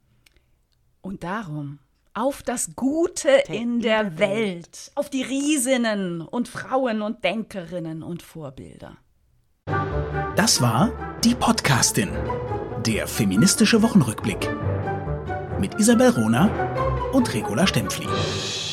Und darum auf das Gute in der der Welt, auf die Riesinnen und Frauen und Denkerinnen und Vorbilder. Das war die Podcastin, der feministische Wochenrückblick mit Isabel Rohner und Regula Stempfli.